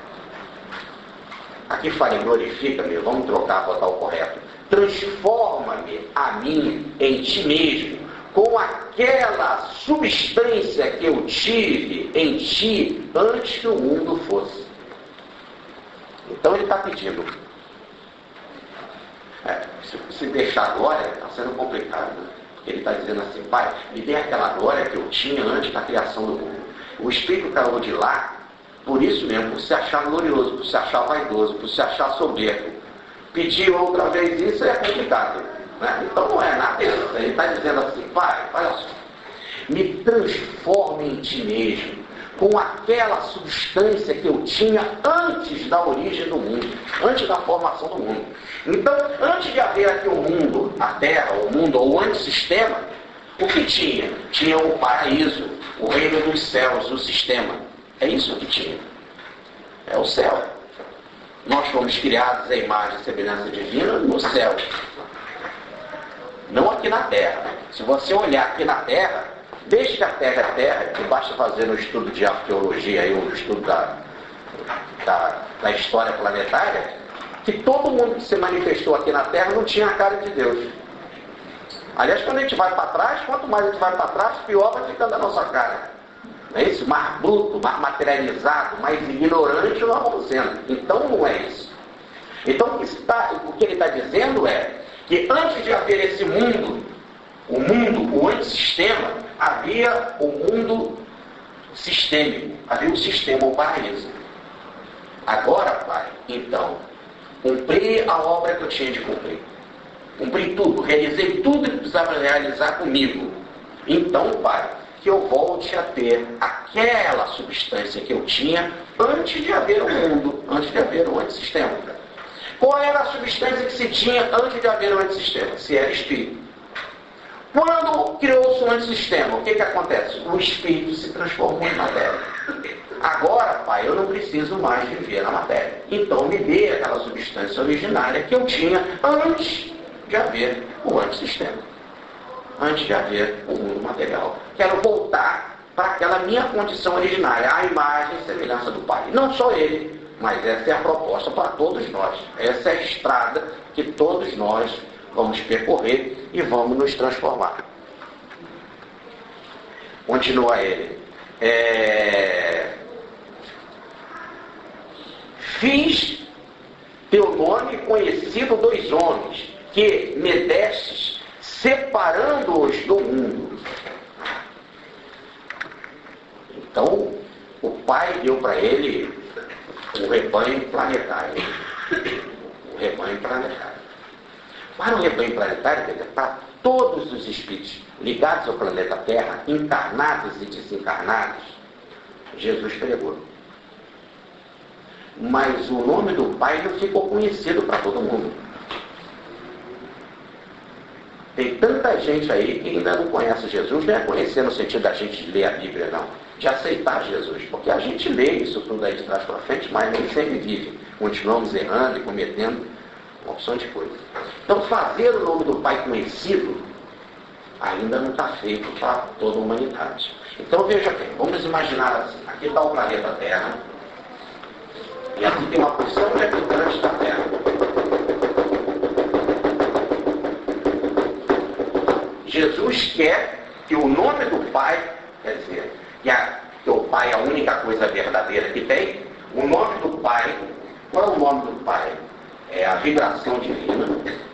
aqui fala em glorifica-me, vamos trocar, botar o correto. Transforma-me a mim em ti mesmo, com aquela substância que eu tive em ti antes que o mundo fosse. Então ele está pedindo. É, se, se deixar a glória, está sendo complicado. Né? Ele está dizendo assim, Pai, me dê aquela glória que eu tinha antes da criação do mundo. O Espírito caiu de lá, por isso mesmo, por se achar glorioso, por se achar vaidoso, por se achar soberbo. Pedir outra vez isso é complicado. Né? Então não é nada disso. Ele está dizendo assim, Pai, olha só, me transforme em ti mesmo, com aquela substância que eu tinha antes da origem do mundo, antes da formação do mundo. Então, antes de haver aqui o mundo, a terra, o mundo, ou o antissistema, o que tinha? Tinha o paraíso, o reino dos céus, o sistema. É isso que tinha. É o céu. Nós fomos criados à imagem e semelhança divina no céu. Não aqui na terra. Se você olhar aqui na terra, desde que a terra é terra, que basta fazer um estudo de arqueologia, aí, um estudo da, da, da história planetária, que todo mundo que se manifestou aqui na terra não tinha a cara de Deus. Aliás, quando a gente vai para trás, quanto mais a gente vai para trás, pior vai ficando a nossa cara. Não é isso? Mais bruto, mais materializado, mais ignorante nós vamos sendo. Então não é isso. Então o que, está, o que ele está dizendo é que antes de haver esse mundo, o mundo, o antissistema, havia o mundo sistêmico, havia o sistema, o paraíso. Agora, Pai, então, cumpri a obra que eu tinha de cumprir. Cumpri tudo, realizei tudo que precisava realizar comigo. Então, Pai, que eu volte a ter aquela substância que eu tinha antes de haver o mundo, antes de haver o antissistema. Qual era a substância que se tinha antes de haver o antissistema? Se era espírito. Quando criou-se um antissistema, o que que acontece? O espírito se transformou em matéria. Agora, Pai, eu não preciso mais viver na matéria. Então me dê aquela substância originária que eu tinha antes de haver o antissistema. Antes de haver o mundo material. Quero voltar para aquela minha condição originária, a imagem e semelhança do Pai. Não só ele, mas essa é a proposta para todos nós. Essa é a estrada que todos nós vamos percorrer e vamos nos transformar. Continua ele. É... Fiz teu nome conhecido dos homens, que me destes, separando-os do mundo. Então, o Pai deu para ele um rebanho planetário. Um rebanho planetário. Para o rebanho planetário, para todos os espíritos ligados ao planeta Terra, encarnados e desencarnados, Jesus pregou. Mas o nome do Pai não ficou conhecido para todo mundo. Tem tanta gente aí que ainda não conhece Jesus, não é conhecer no sentido da gente ler a Bíblia, não. De aceitar Jesus. Porque a gente lê isso tudo aí de trás para frente, mas nem sempre vive. Continuamos errando e cometendo uma opção de coisas. Então, fazer o nome do Pai conhecido ainda não está feito para toda a humanidade. Então, veja bem, vamos imaginar assim. Aqui está o planeta Terra. E aqui tem uma porção de habitantes da Terra. Jesus quer que o nome do Pai, quer dizer, que, a, que o Pai é a única coisa verdadeira que tem, o nome do Pai, qual é o nome do Pai? É a vibração divina.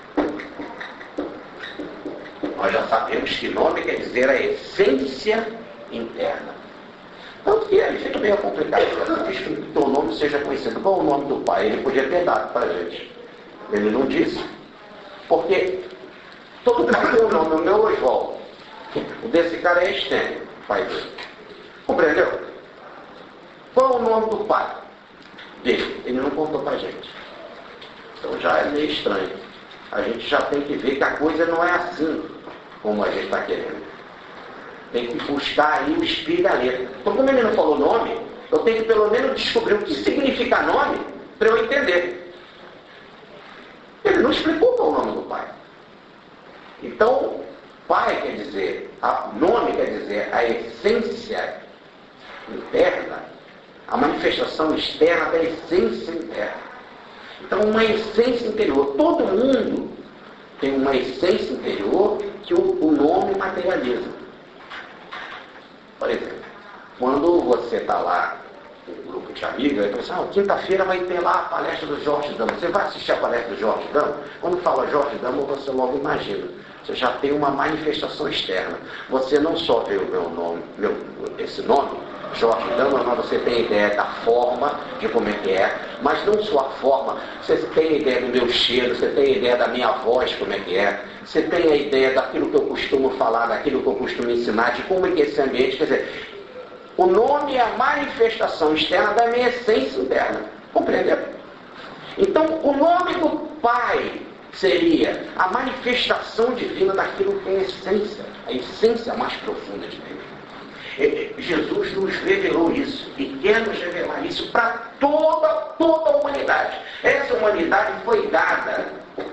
Nós já sabemos que nome quer dizer a essência interna. Tanto que aí fica meio complicado. Fiz que o teu nome seja conhecido. Qual é o nome do Pai? Ele podia ter dado para a gente. Ele não disse. Porque todo mundo tem um nome. O meu Oswaldo. O desse cara é Estênio, pai dele. Compreendeu? Qual é o nome do pai dele? Ele não contou para a gente. Então já é meio estranho. A gente já tem que ver que a coisa não é assim como a gente está querendo. Tem que buscar aí o espírito da letra. Então, como ele não falou nome, eu tenho que pelo menos descobrir o que significa nome para eu entender. Ele não explicou qual é o nome do pai. Então, pai quer dizer, a, nome quer dizer a essência interna, a manifestação externa da essência interna. Então, uma essência interior. Todo mundo tem uma essência interior que o, o nome materializa. Por exemplo, quando você está lá com um grupo de amigos, aí você fala assim, ah, quinta-feira vai ter lá a palestra do Jorge Damo. Você vai assistir a palestra do Jorge Damo? Quando fala Jorge Damo, você logo imagina. Você já tem uma manifestação externa. Você não só vê o meu nome, meu, esse nome, Jorge Damo, mas você tem ideia da forma, de como é que é, mas não só a forma, você tem ideia do meu cheiro, você tem ideia da minha voz, como é que é, você tem a ideia daquilo que eu costumo falar, daquilo que eu costumo ensinar, de como é que é esse ambiente, quer dizer, o nome é a manifestação externa da minha essência interna, compreendeu? Então, o nome do Pai seria a manifestação divina daquilo que é a essência, a essência mais profunda de Deus. Jesus nos revelou isso e quer nos revelar isso para toda, toda a humanidade. Essa humanidade foi dada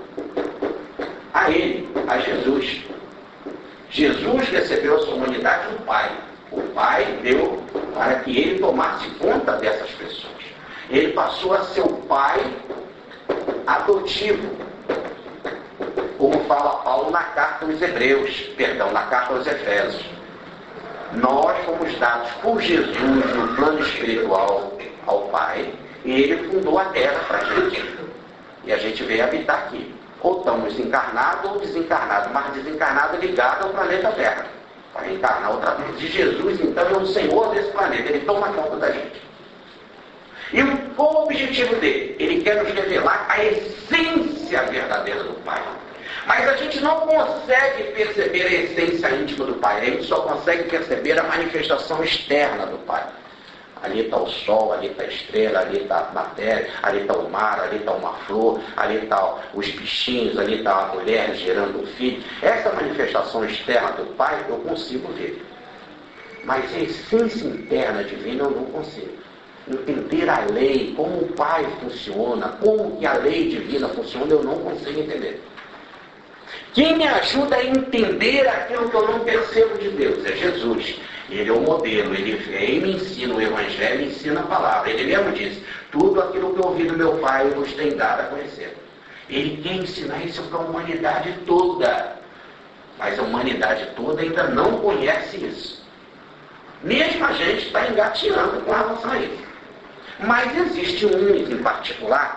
a Ele, a Jesus. Jesus recebeu a sua humanidade do Pai. O Pai deu para que Ele tomasse conta dessas pessoas. Ele passou a ser o Pai adotivo, como fala Paulo na carta aos Hebreus, perdão, na carta aos Efésios. Nós fomos dados por Jesus no plano espiritual ao Pai, e Ele fundou a terra para a gente. E a gente veio habitar aqui. Ou estamos encarnados ou desencarnados, mas desencarnado ligado ao planeta Terra. Para encarnar outra vez. E Jesus, então, é o Senhor desse planeta. Ele toma conta da gente. E qual o objetivo dele? Ele quer nos revelar a essência verdadeira do Pai. Mas a gente não consegue perceber a essência íntima do Pai. A gente só consegue perceber a manifestação externa do Pai. Ali está o sol, ali está a estrela, ali está a matéria, ali está o mar, ali está uma flor, ali está os bichinhos, ali está a mulher gerando um filho. Essa manifestação externa do Pai eu consigo ver. Mas a essência interna divina eu não consigo. Entender a lei, como o Pai funciona, como que a lei divina funciona, eu não consigo entender. Quem me ajuda a entender aquilo que eu não percebo de Deus é Jesus. Ele é o modelo, ele vem e me ensina o Evangelho, ensina a palavra. Ele mesmo disse, tudo aquilo que eu ouvi do meu Pai eu vos tenho dado a conhecer. Ele quer ensinar isso para a humanidade toda. Mas a humanidade toda ainda não conhece isso. Mesmo a gente está engateando com relação a isso. Mas existe um em particular,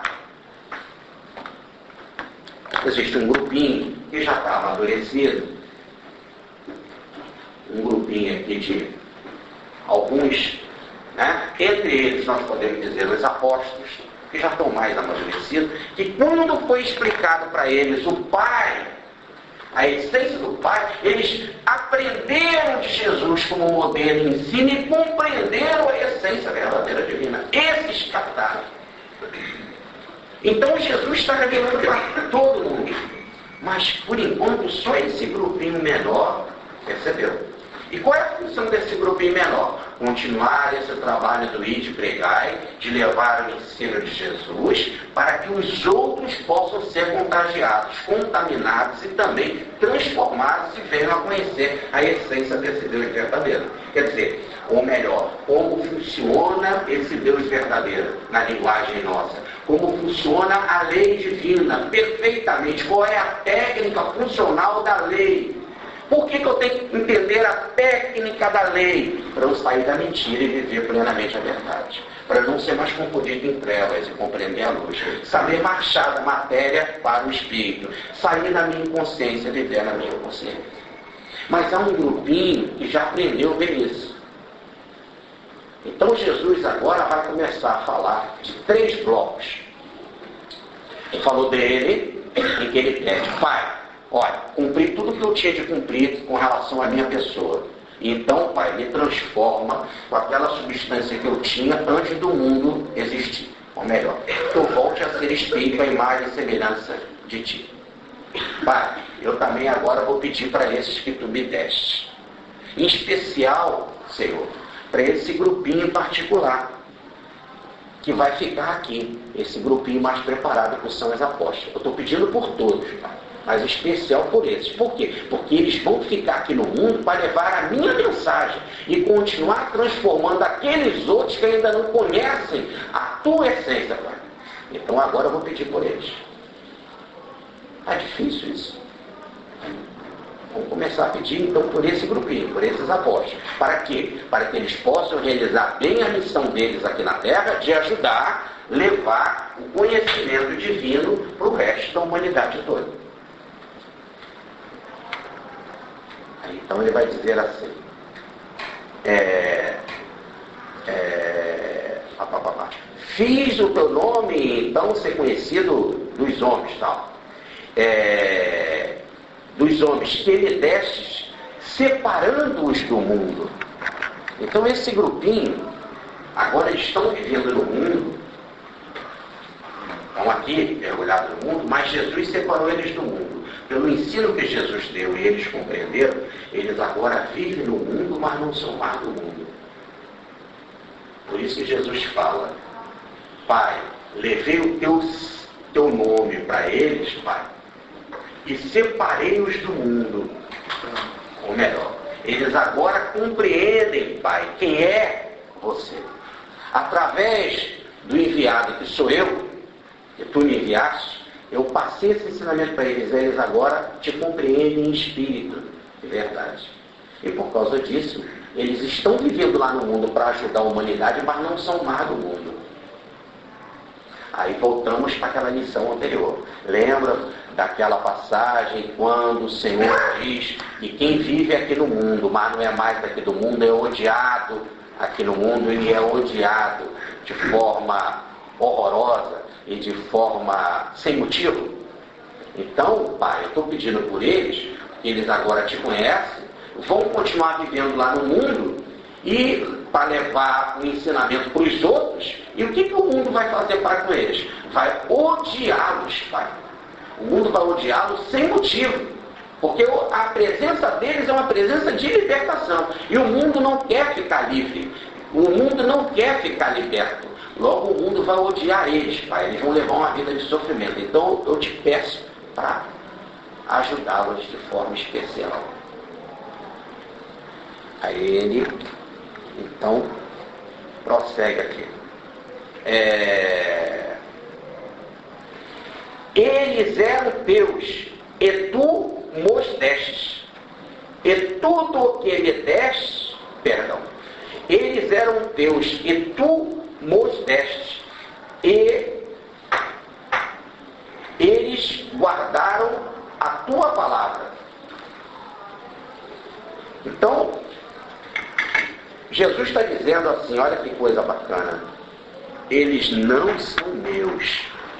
existe um grupinho que já está amadurecido, um grupinho aqui de alguns, né? Entre eles nós podemos dizer os apóstolos, que já estão mais amadurecidos, que quando foi explicado para eles o Pai, a essência do Pai, eles aprenderam de Jesus como modelo e ensino e compreenderam a essência verdadeira divina. Esses captaram. Então Jesus está revelando para todo mundo. Mas por enquanto só esse grupinho menor percebeu. E qual é a função desse grupinho menor? Continuar esse trabalho do ir de pregar, de levar o ensino de Jesus, para que os outros possam ser contagiados, contaminados e também transformados e venham a conhecer a essência desse Deus verdadeiro. Quer dizer, ou melhor, como funciona esse Deus verdadeiro na linguagem nossa. Como funciona a lei divina, perfeitamente. Qual é a técnica funcional da lei? Por que, que eu tenho que entender a técnica da lei? Para eu sair da mentira e viver plenamente a verdade. Para eu não ser mais confundido em trevas e compreender a luz. Saber marchar da matéria para o espírito. Sair da minha inconsciência e viver na minha consciência. Mas há um grupinho que já aprendeu a ver isso. Então Jesus agora vai começar a falar de três blocos. Ele falou dele, em que ele pede, Pai, olha, cumpri tudo que eu tinha de cumprir com relação à minha pessoa. Então, Pai, me transforma com aquela substância que eu tinha antes do mundo existir. Ou melhor, que eu volte a ser espírito, a imagem e semelhança de Ti. Pai, eu também agora vou pedir para esses que Tu me deste. Em especial, Senhor, para esse grupinho em particular, que vai ficar aqui, esse grupinho mais preparado que são os apóstolos. Eu estou pedindo por todos, Pai, mas em especial por esses. Por quê? Porque eles vão ficar aqui no mundo para levar a minha mensagem e continuar transformando aqueles outros que ainda não conhecem a Tua essência, Pai. Então agora eu vou pedir por eles. É difícil isso. Vamos começar a pedir então por esse grupinho, por esses apóstolos. Para quê? Para que eles possam realizar bem a missão deles aqui na Terra de ajudar, levar o conhecimento divino para o resto da humanidade toda. Então ele vai dizer assim, é, é, pá, pá, pá, pá. Fiz o teu nome então ser conhecido dos homens, tal. É, dos homens que ele destes, separando-os do mundo. Então esse grupinho, agora eles estão vivendo no mundo, estão aqui mergulhados no mundo, mas Jesus separou eles do mundo. Pelo ensino que Jesus deu e eles compreenderam, eles agora vivem no mundo, mas não são mais do mundo. Por isso que Jesus fala, Pai, levei o teu, teu nome para eles, Pai, e separei-os do mundo. Ou melhor, eles agora compreendem, Pai, quem é você. Através do enviado que sou eu, que tu me enviaste, eu passei esse ensinamento para eles. Eles agora te compreendem em espírito, de verdade. E por causa disso, eles estão vivendo lá no mundo para ajudar a humanidade, mas não são mais do mundo. Aí voltamos para aquela lição anterior. Lembra daquela passagem quando o Senhor diz que quem vive aqui no mundo, mas não é mais daqui do mundo, é odiado aqui no mundo, ele é odiado de forma horrorosa e de forma sem motivo. Então, Pai, eu estou pedindo por eles, que eles agora te conhecem, vão continuar vivendo lá no mundo e para levar o ensinamento para os outros, e o que, que o mundo vai fazer para com eles? Vai odiá-los, Pai. O mundo vai odiá-los sem motivo, porque a presença deles é uma presença de libertação, e o mundo não quer ficar livre, o mundo não quer ficar liberto. Logo o mundo vai odiar eles, Pai. Eles vão levar uma vida de sofrimento. Então eu te peço para ajudá-los de forma especial. Aí ele, então, prossegue aqui. É... Eles eram teus, e tu mos destes. E tudo o que me deste, perdão, eles eram teus, e tu mos deste. E eles guardaram a tua palavra. Então, Jesus está dizendo assim, olha que coisa bacana. Eles não são meus.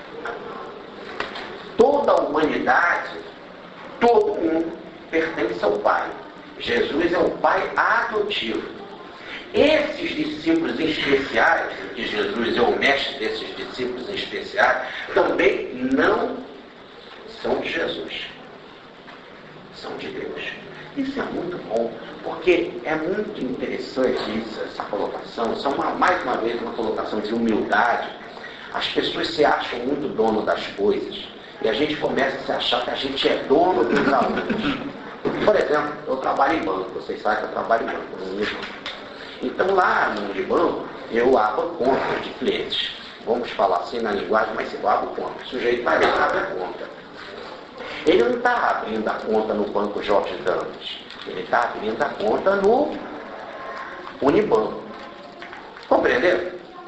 Toda a humanidade, todo mundo pertence ao Pai. Jesus é o Pai adotivo. Esses discípulos especiais, que Jesus é o mestre desses discípulos especiais, também não são de Jesus. São de Deus. Isso é muito bom, porque é muito interessante isso, essa colocação. Isso é uma, mais uma vez uma colocação de humildade. As pessoas se acham muito dono das coisas, e a gente começa a se achar que a gente é dono dos alunos. Por exemplo, eu trabalho em banco, vocês sabem que eu trabalho em banco, no Unibanco. Então lá no Unibanco, eu abro conta de clientes. Vamos falar assim na linguagem, mas eu abro conta. O sujeito vai lá e abre a conta. Ele não está abrindo a conta no Banco Jorge Dantas. Ele está abrindo a conta no Unibanco. Compreendeu?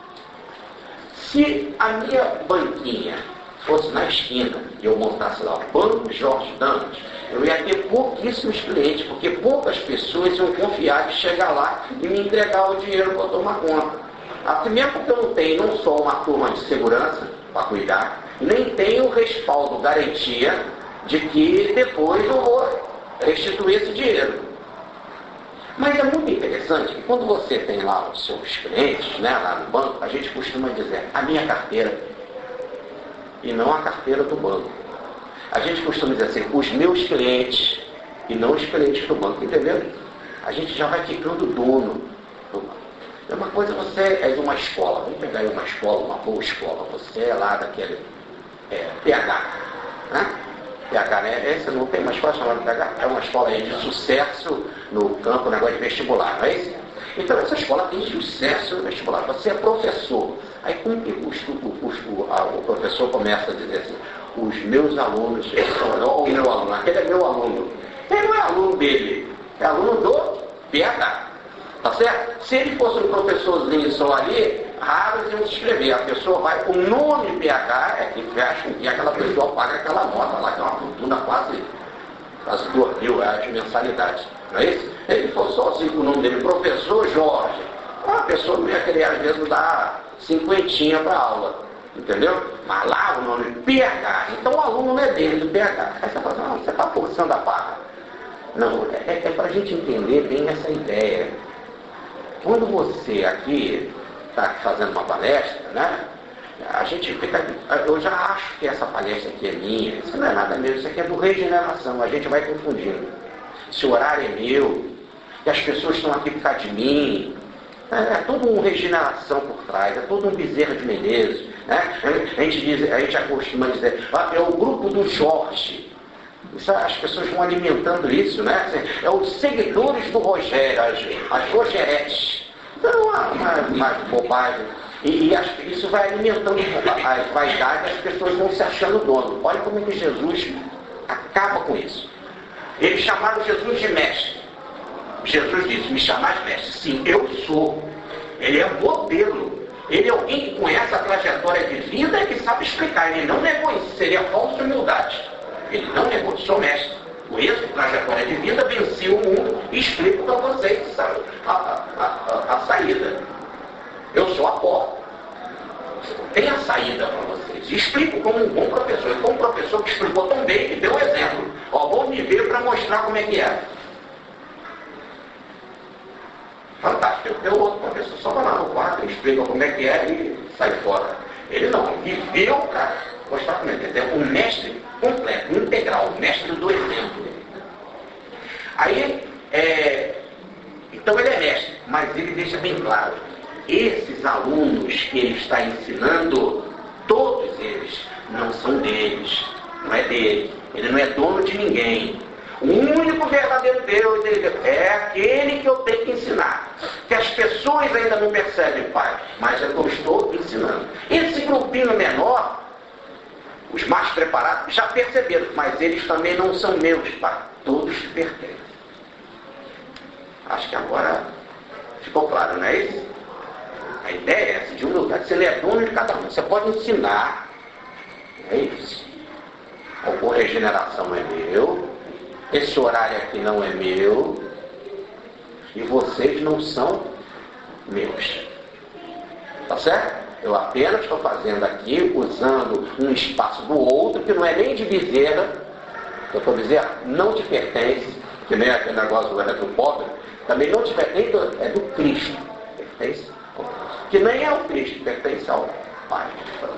Se a minha banquinha fosse na esquina e eu montasse lá o Banco Jorge Dantas, eu ia ter pouquíssimos clientes, porque poucas pessoas iam confiar de chegar lá e me entregar o dinheiro para eu tomar conta. Até mesmo porque eu não tenho não só uma turma de segurança para cuidar, nem tenho respaldo, garantia de que depois eu vou restituir esse dinheiro. Mas é muito interessante que quando você tem lá os seus clientes, né, lá no banco, a gente costuma dizer, a minha carteira, e não a carteira do banco. A gente costuma dizer assim, os meus clientes, e não os clientes do banco, entendeu? A gente já vai ficando dono do banco. É uma coisa, você é de uma escola, vamos pegar aí uma escola, uma boa escola, você é lá daquele é, P H, né? P H, né? Essa não tem uma escola chamada P H, é uma escola aí de sucesso no campo, negócio de vestibular, não é isso? Então essa escola tem sucesso no vestibular. Você é professor. Aí como que o, o, o, a, o professor começa a dizer assim, os meus alunos, ou o meu aluno, aquele é meu aluno. Ele não é aluno dele, é aluno do P H. Tá certo? Se ele fosse um professorzinho só ali, raros iam se inscrever. A pessoa vai, o nome P H é que faz com que aquela pessoa pague aquela nota lá, que é uma fortuna quase, quase dois mil reais de mensalidade. Não é isso? Ele for sozinho com o nome dele, professor Jorge, a pessoa não ia querer às vezes dar cinquentinha para aula. Entendeu? Mas lá o nome P H, então o aluno não é dele, do P H. Aí você fala, não, você está forçando a barra. Não, é, é para a gente entender bem essa ideia. Quando você aqui está fazendo uma palestra, né? A gente fica. Eu já acho que essa palestra aqui é minha, isso não é nada mesmo, isso aqui é do Regeneração, a gente vai confundindo. Se o horário é meu, e as pessoas estão aqui por causa de mim, é, é tudo um Regeneração por trás, é todo um Bezerra de Menezes, né? A gente diz, a gente acostuma dizer, ah, é o grupo do Jorge. Isso, as pessoas vão alimentando isso, né? É os seguidores do Rogério, as, as Rogeretes. Então, uma, uma, uma bobagem. E, e as, isso vai alimentando as vaidades, as pessoas vão se achando dono. Olha como é que Jesus acaba com isso. Eles chamaram Jesus de mestre. Jesus disse, me chamar de mestre. Sim, eu sou. Ele é um modelo. Ele é alguém que conhece a trajetória de vida e que sabe explicar. Ele não negou isso, seria falsa humildade. Ele não negou, sou mestre. Conheço a trajetória de vida, venci o mundo e explico para vocês a, a, a, a saída. Eu sou a porta. Tem a saída para vocês. E explico como um bom professor. E como um professor que explicou tão bem, que deu um exemplo. Ó, vou me ver para mostrar como é que é. Fantástico. Eu outro professor só vai lá no quarto, explica como é que é e sai fora. Ele não, viveu para mostrar como é que é. O mestre completo, integral, o mestre do exemplo. Aí, é, então ele é mestre, mas ele deixa bem claro, esses alunos que ele está ensinando, todos eles não são deles, não é dele, ele não é dono de ninguém. O único verdadeiro Deus é aquele que eu tenho que ensinar, que as pessoas ainda não percebem, Pai, mas é que eu estou ensinando. Esse grupinho menor, os mais preparados já perceberam, mas eles também não são meus, Pai, todos te pertencem. Acho que agora ficou claro, não é isso? A ideia é essa, de humildade. Você não é dono de cada um. Você pode ensinar. É isso. O regeneração é meu. Esse horário aqui não é meu. E vocês não são meus. Tá certo? Eu apenas estou fazendo aqui, usando um espaço do outro, que não é nem de viseira. Eu estou dizendo, não te pertence. Que nem aquele negócio era do pobre. Também não te pertence, é do Cristo. Pertence. Que nem é o Cristo, pertence ao Pai.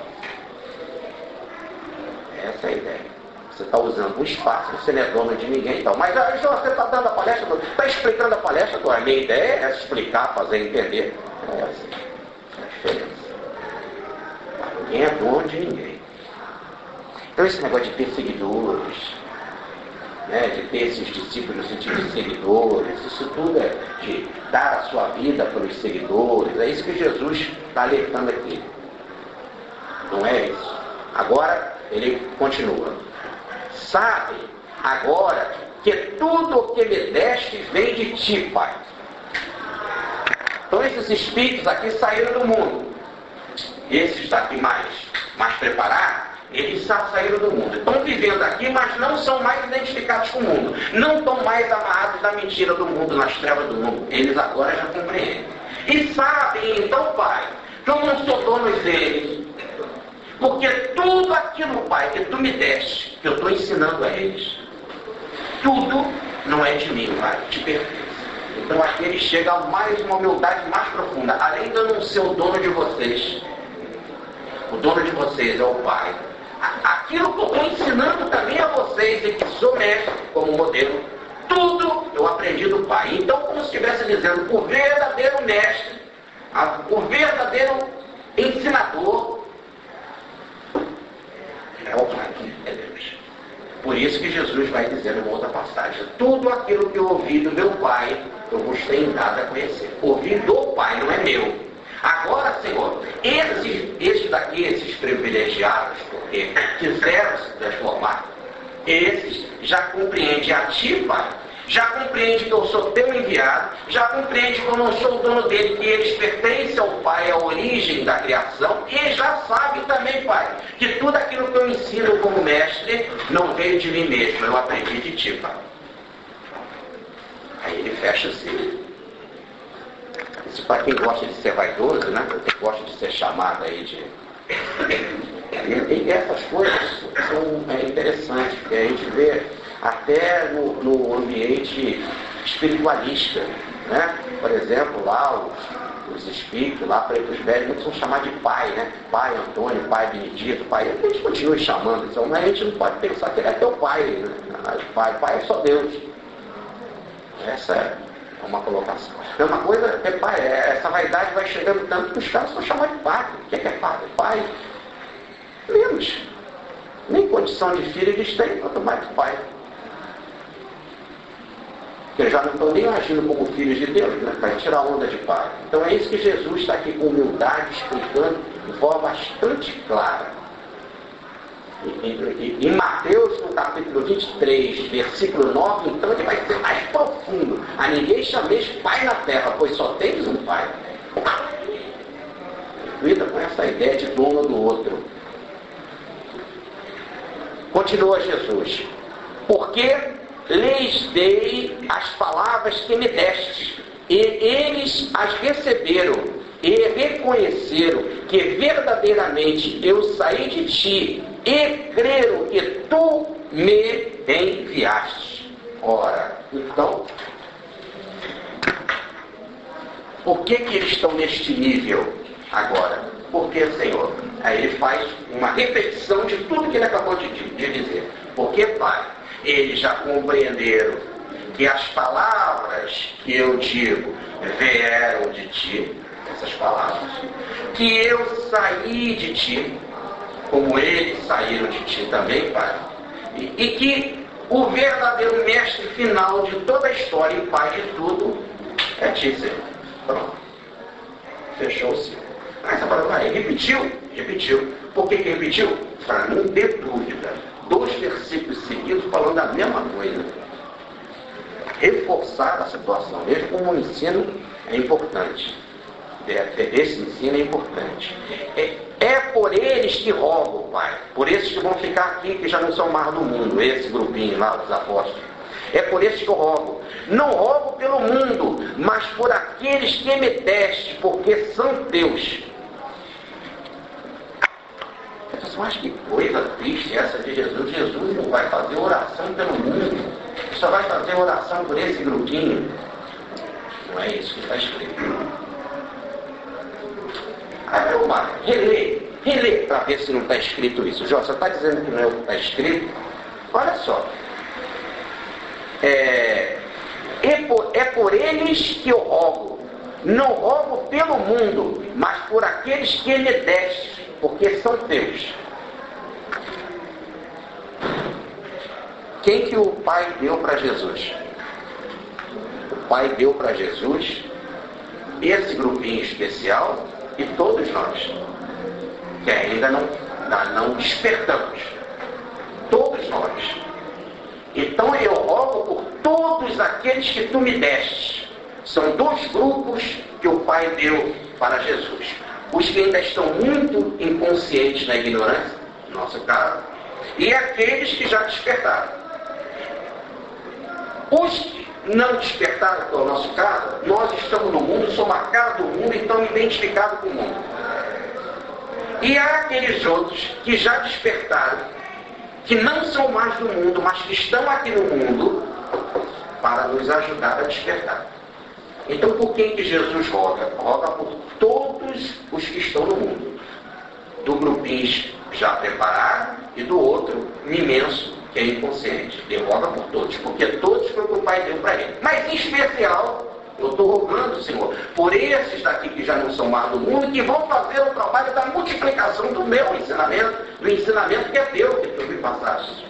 Essa é a ideia. Você está usando um espaço, você não é dono de ninguém. Então. Mas aí você está dando a palestra, está explicando a palestra, então, a minha ideia é explicar, fazer entender. É essa é a diferença. Ninguém é dono de ninguém. Então esse negócio de ter seguidores, né, de ter esses discípulos no sentido de seguidores, isso tudo é de dar a sua vida pelos seguidores, é isso que Jesus está alertando aqui. Não é isso. Agora, ele continua. Sabe, agora, que tudo o que me deste vem de ti, Pai. Então esses espíritos aqui saíram do mundo. Esses daqui mais, mais preparados, eles saíram do mundo. Estão vivendo aqui, mas não são mais identificados com o mundo. Não estão mais amarrados da mentira do mundo, nas trevas do mundo. Eles agora já compreendem. E sabem, então, Pai, que eu não sou dono deles. Porque tudo aquilo, Pai, que Tu me deste, que eu estou ensinando a eles, tudo não é de mim, Pai, te pertence. Então aqui ele chega a mais uma humildade mais profunda. Além de eu não ser o dono de vocês, o dono de vocês é o Pai. Aquilo que eu estou ensinando também a vocês, e que sou mestre como modelo, tudo eu aprendi do Pai. Então, como se estivesse dizendo, o verdadeiro mestre, o verdadeiro ensinador, é o Pai, é Deus. Por isso que Jesus vai dizer numa outra passagem, tudo aquilo que eu ouvi do meu Pai, eu vos tenho dado a conhecer. Ouvi do Pai, não é meu. Agora, Senhor, esses, esses daqui, esses privilegiados, porque quiseram se transformar, esses já compreendem a Ti, Pai, já compreendem que eu sou Teu enviado, já compreendem que eu não sou o dono dele, que eles pertencem ao Pai, à origem da criação, e já sabem também, Pai, que tudo aquilo que eu ensino como mestre não veio de mim mesmo, eu aprendi de Ti, Pai. Aí ele fecha o círculo. Isso para quem gosta de ser vaidoso, né? Quem gosta de ser chamado aí de... E essas coisas são é, interessantes, porque a gente vê até no, no ambiente espiritualista, né? Por exemplo, lá os, os espíritos, lá para os velhos, muitos são chamados de pai, né? Pai Antônio, pai Benedito, pai... A gente continua chamando, então, mas a gente não pode pensar que ele é teu pai, né? Pai, pai é só Deus. Essa é uma colocação. É uma coisa, é pai, é, essa vaidade vai chegando tanto que os caras são chamados de padre. O que é, que é padre? Pai. Menos. Nem condição de filho eles têm, quanto mais de pai. Porque já não estão nem agindo como filhos de Deus, né? Vai tirar onda de pai. Então é isso que Jesus está aqui com humildade, explicando de forma bastante clara. Em Mateus, no capítulo vinte e três, versículo nove, então ele vai ser mais profundo. A ninguém chameis pai na terra, pois só tens um pai. Cuida com essa ideia de dono do outro. Continua Jesus. Porque lhes dei as palavras que me deste, e eles as receberam, e reconheceram que verdadeiramente eu saí de ti, e creram que tu me enviaste. Ora, então, Por que que eles estão neste nível agora? Porque, Senhor, aí ele faz uma repetição de tudo que ele acabou de, de dizer. Porque, Pai, eles já compreenderam que as palavras que eu digo vieram de Ti, essas palavras, que eu saí de Ti, como eles saíram de Ti também, Pai, e, e que o verdadeiro mestre final de toda a história e Pai de tudo é Ti, Senhor. Pronto. Fechou o ciclo. Mas agora ele repetiu, repetiu. Por que que repetiu? Para não ter dúvida. Dois versículos seguidos falando a mesma coisa. Reforçar a situação. Veja como o ensino é importante. Esse ensino é importante. É, é por eles que rogo, Pai. Por esses que vão ficar aqui, que já não são mais do mundo. Esse grupinho lá dos apóstolos. É por esses que eu rogo. Não rogo pelo mundo, mas por aqueles que me deste, porque são teus. Mas que coisa triste essa de Jesus. Jesus não vai fazer oração pelo mundo. Só vai fazer oração por esse grupinho. Não é isso que está escrito. Aí eu relê, relê para ver se não está escrito isso. Jó, você está dizendo que não é o que está escrito? Olha só. É, é, por, é por eles que eu rogo. Não rogo pelo mundo, mas por aqueles que me deste, porque são teus. Quem que o Pai deu para Jesus? O Pai deu para Jesus esse grupinho especial e todos nós, que ainda não, não despertamos. Todos nós. Então eu rogo por todos aqueles que tu me deste. São dois grupos que o Pai deu para Jesus. Os que ainda estão muito inconscientes na ignorância, no nosso caso, e aqueles que já despertaram. Os que não despertaram, que é o nosso caso, nós estamos no mundo, somos a cara do mundo e estamos identificados com o mundo. E há aqueles outros que já despertaram, que não são mais do mundo, mas que estão aqui no mundo, para nos ajudar a despertar. Então, por quem que Jesus roga? Roga por todos os que estão no mundo. Do grupinho já preparado e do outro imenso, que é inconsciente. Ele roga por todos, porque todos foi o que o Pai deu para ele. Mas, em especial, eu estou rogando, Senhor, por esses daqui que já não são mais do mundo, que vão fazer o trabalho da multiplicação do meu ensinamento, do ensinamento que é teu, que tu me passaste.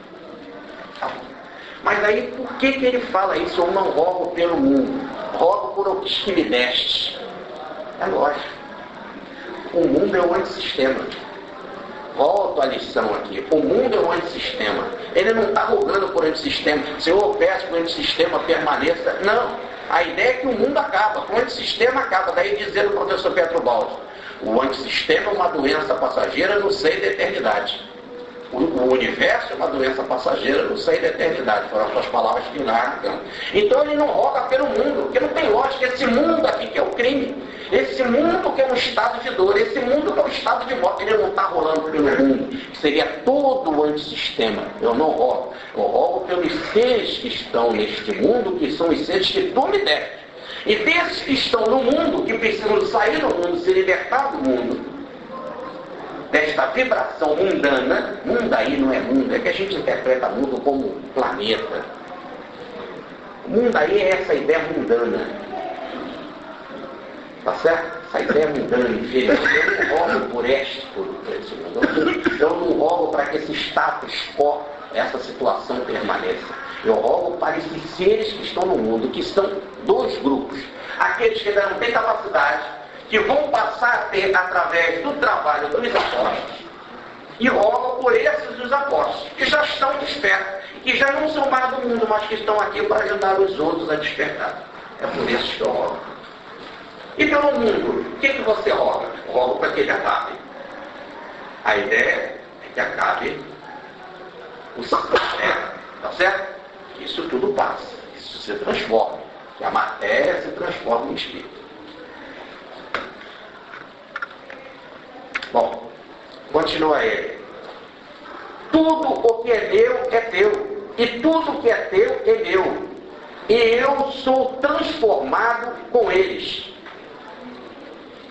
Mas aí, por que que ele fala isso? Eu não rogo pelo mundo, rogo por os que me deste. É lógico. O mundo é o antissistema. Volto à lição aqui. O mundo é um antissistema. Ele não está rogando por antissistema. Senhor, peço que o antissistema permaneça. Não. A ideia é que o mundo acaba. O antissistema acaba. Daí dizer o professor Petro Baldi: o antissistema é uma doença passageira no seio da eternidade. O, o universo é uma doença passageira no seio da eternidade. Foram as suas palavras que largam. Então ele não roga pelo mundo, porque não tem lógica. Esse mundo aqui que é o crime. Esse mundo que é um estado de dor, esse mundo que é um estado de morte, ele não está rolando pelo mundo, que seria todo o antissistema. Eu não rogo, eu rogo pelos seres que estão neste mundo, que são os seres que tu me deste. E desses que estão no mundo, que precisam sair do mundo, se libertar do mundo, desta vibração mundana. Mundo aí não é mundo, é que a gente interpreta mundo como planeta. Mundo aí é essa ideia mundana. Tá certo? Essa ideia mundana, inferior. Eu não rogo por este, por, por esse mundo. Eu não rogo para que esse status quo, essa situação permaneça. Eu rogo para esses seres que estão no mundo, que são dois grupos. Aqueles que ainda não têm capacidade, que vão passar a ter através do trabalho dos apóstolos. E rogo por esses dos apóstolos, que já estão despertos, que já não são mais do mundo, mas que estão aqui para ajudar os outros a despertar. É por isso que eu rogo. E pelo mundo, o que, que você roga? Rogo para que ele acabe. A ideia é que acabe o ciclo, tá certo? Isso tudo passa, isso se transforma, que a matéria se transforma em espírito. Bom, continua ele. Tudo o que é meu é teu, e tudo o que é teu é meu, e eu sou transformado com eles.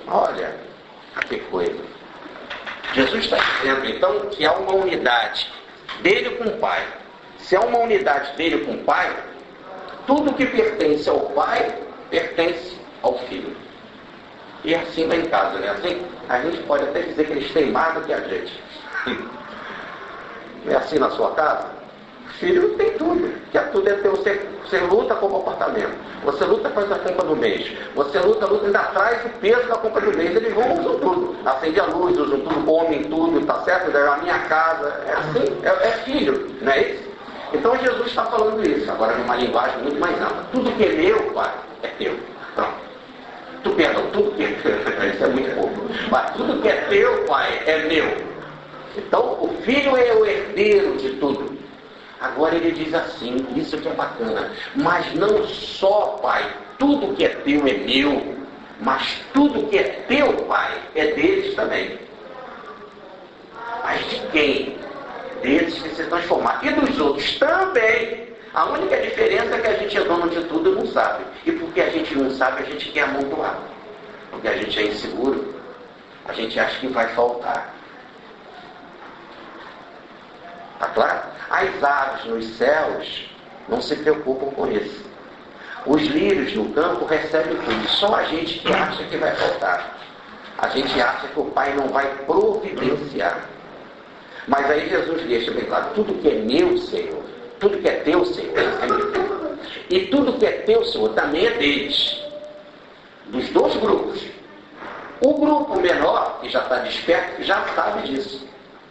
Olha, que coisa. Jesus está dizendo, então, que há uma unidade dele com o Pai. Se há uma unidade dele com o Pai, tudo que pertence ao Pai, pertence ao Filho. E assim lá em casa, né? Assim, a gente pode até dizer que eles têm mais do que a gente. Não é assim na sua casa? O filho tem tudo, que é tudo é teu. Você, você luta com o comportamento, você luta com a compra do mês, você luta, luta, ainda traz o peso da compra do mês, eles vão usam tudo, acende a luz, usam tudo, comem tudo, tá certo? A minha casa, é assim, é, é filho, não é isso? Então Jesus está falando isso, agora numa linguagem muito mais ampla. Tudo que é meu, Pai, é teu. Pronto. Tu, perdão, tudo que é teu, isso é muito pouco, mas tudo que é teu, Pai, é meu. Então, o Filho é o herdeiro de tudo. Agora ele diz assim, isso que é bacana, mas não só, Pai, tudo que é teu é meu, mas tudo que é teu, Pai, é deles também. Mas de quem? Deles que se transformar. E dos outros também. A única diferença é que a gente é dono de tudo e não sabe. E porque a gente não sabe, a gente quer amontoar. Porque a gente é inseguro. A gente acha que vai faltar. Tá claro? As aves nos céus não se preocupam com isso. Os lírios no campo recebem tudo. Só a gente que acha que vai faltar. A gente acha que o Pai não vai providenciar. Mas aí Jesus deixa bem claro, tudo que é meu, Senhor, tudo que é teu, Senhor, é meu. E tudo que é teu, Senhor, também é deles. Dos dois grupos. O grupo menor, que já está desperto, já sabe disso.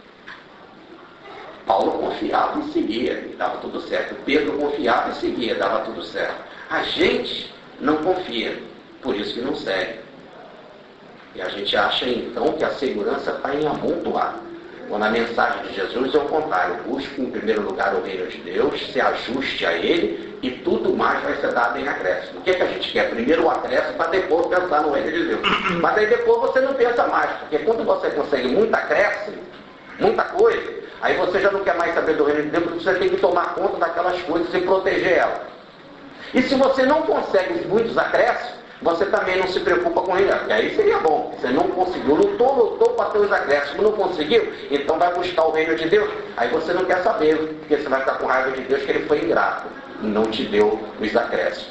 Paulo confiava e seguia, e dava tudo certo. Pedro confiava e seguia, dava tudo certo. A gente não confia, por isso que não segue. E a gente acha então que a segurança está em amontoar. Quando a mensagem de Jesus é o contrário: busque em primeiro lugar o reino de Deus, se ajuste a ele e tudo mais vai ser dado em acréscimo. O que é que a gente quer? Primeiro o acréscimo para depois pensar no reino de Deus. Mas aí depois você não pensa mais, porque quando você consegue muito acréscimo, muita coisa, aí você já não quer mais saber do reino de Deus, porque você tem que tomar conta daquelas coisas e proteger elas. E se você não consegue muitos acréscimos, você também não se preocupa com ele. E aí seria bom. Você não conseguiu, lutou, lutou para ter os acréscimos, não conseguiu, então vai buscar o reino de Deus. Aí você não quer saber, porque você vai ficar com raiva de Deus que ele foi ingrato e não te deu os acréscimos.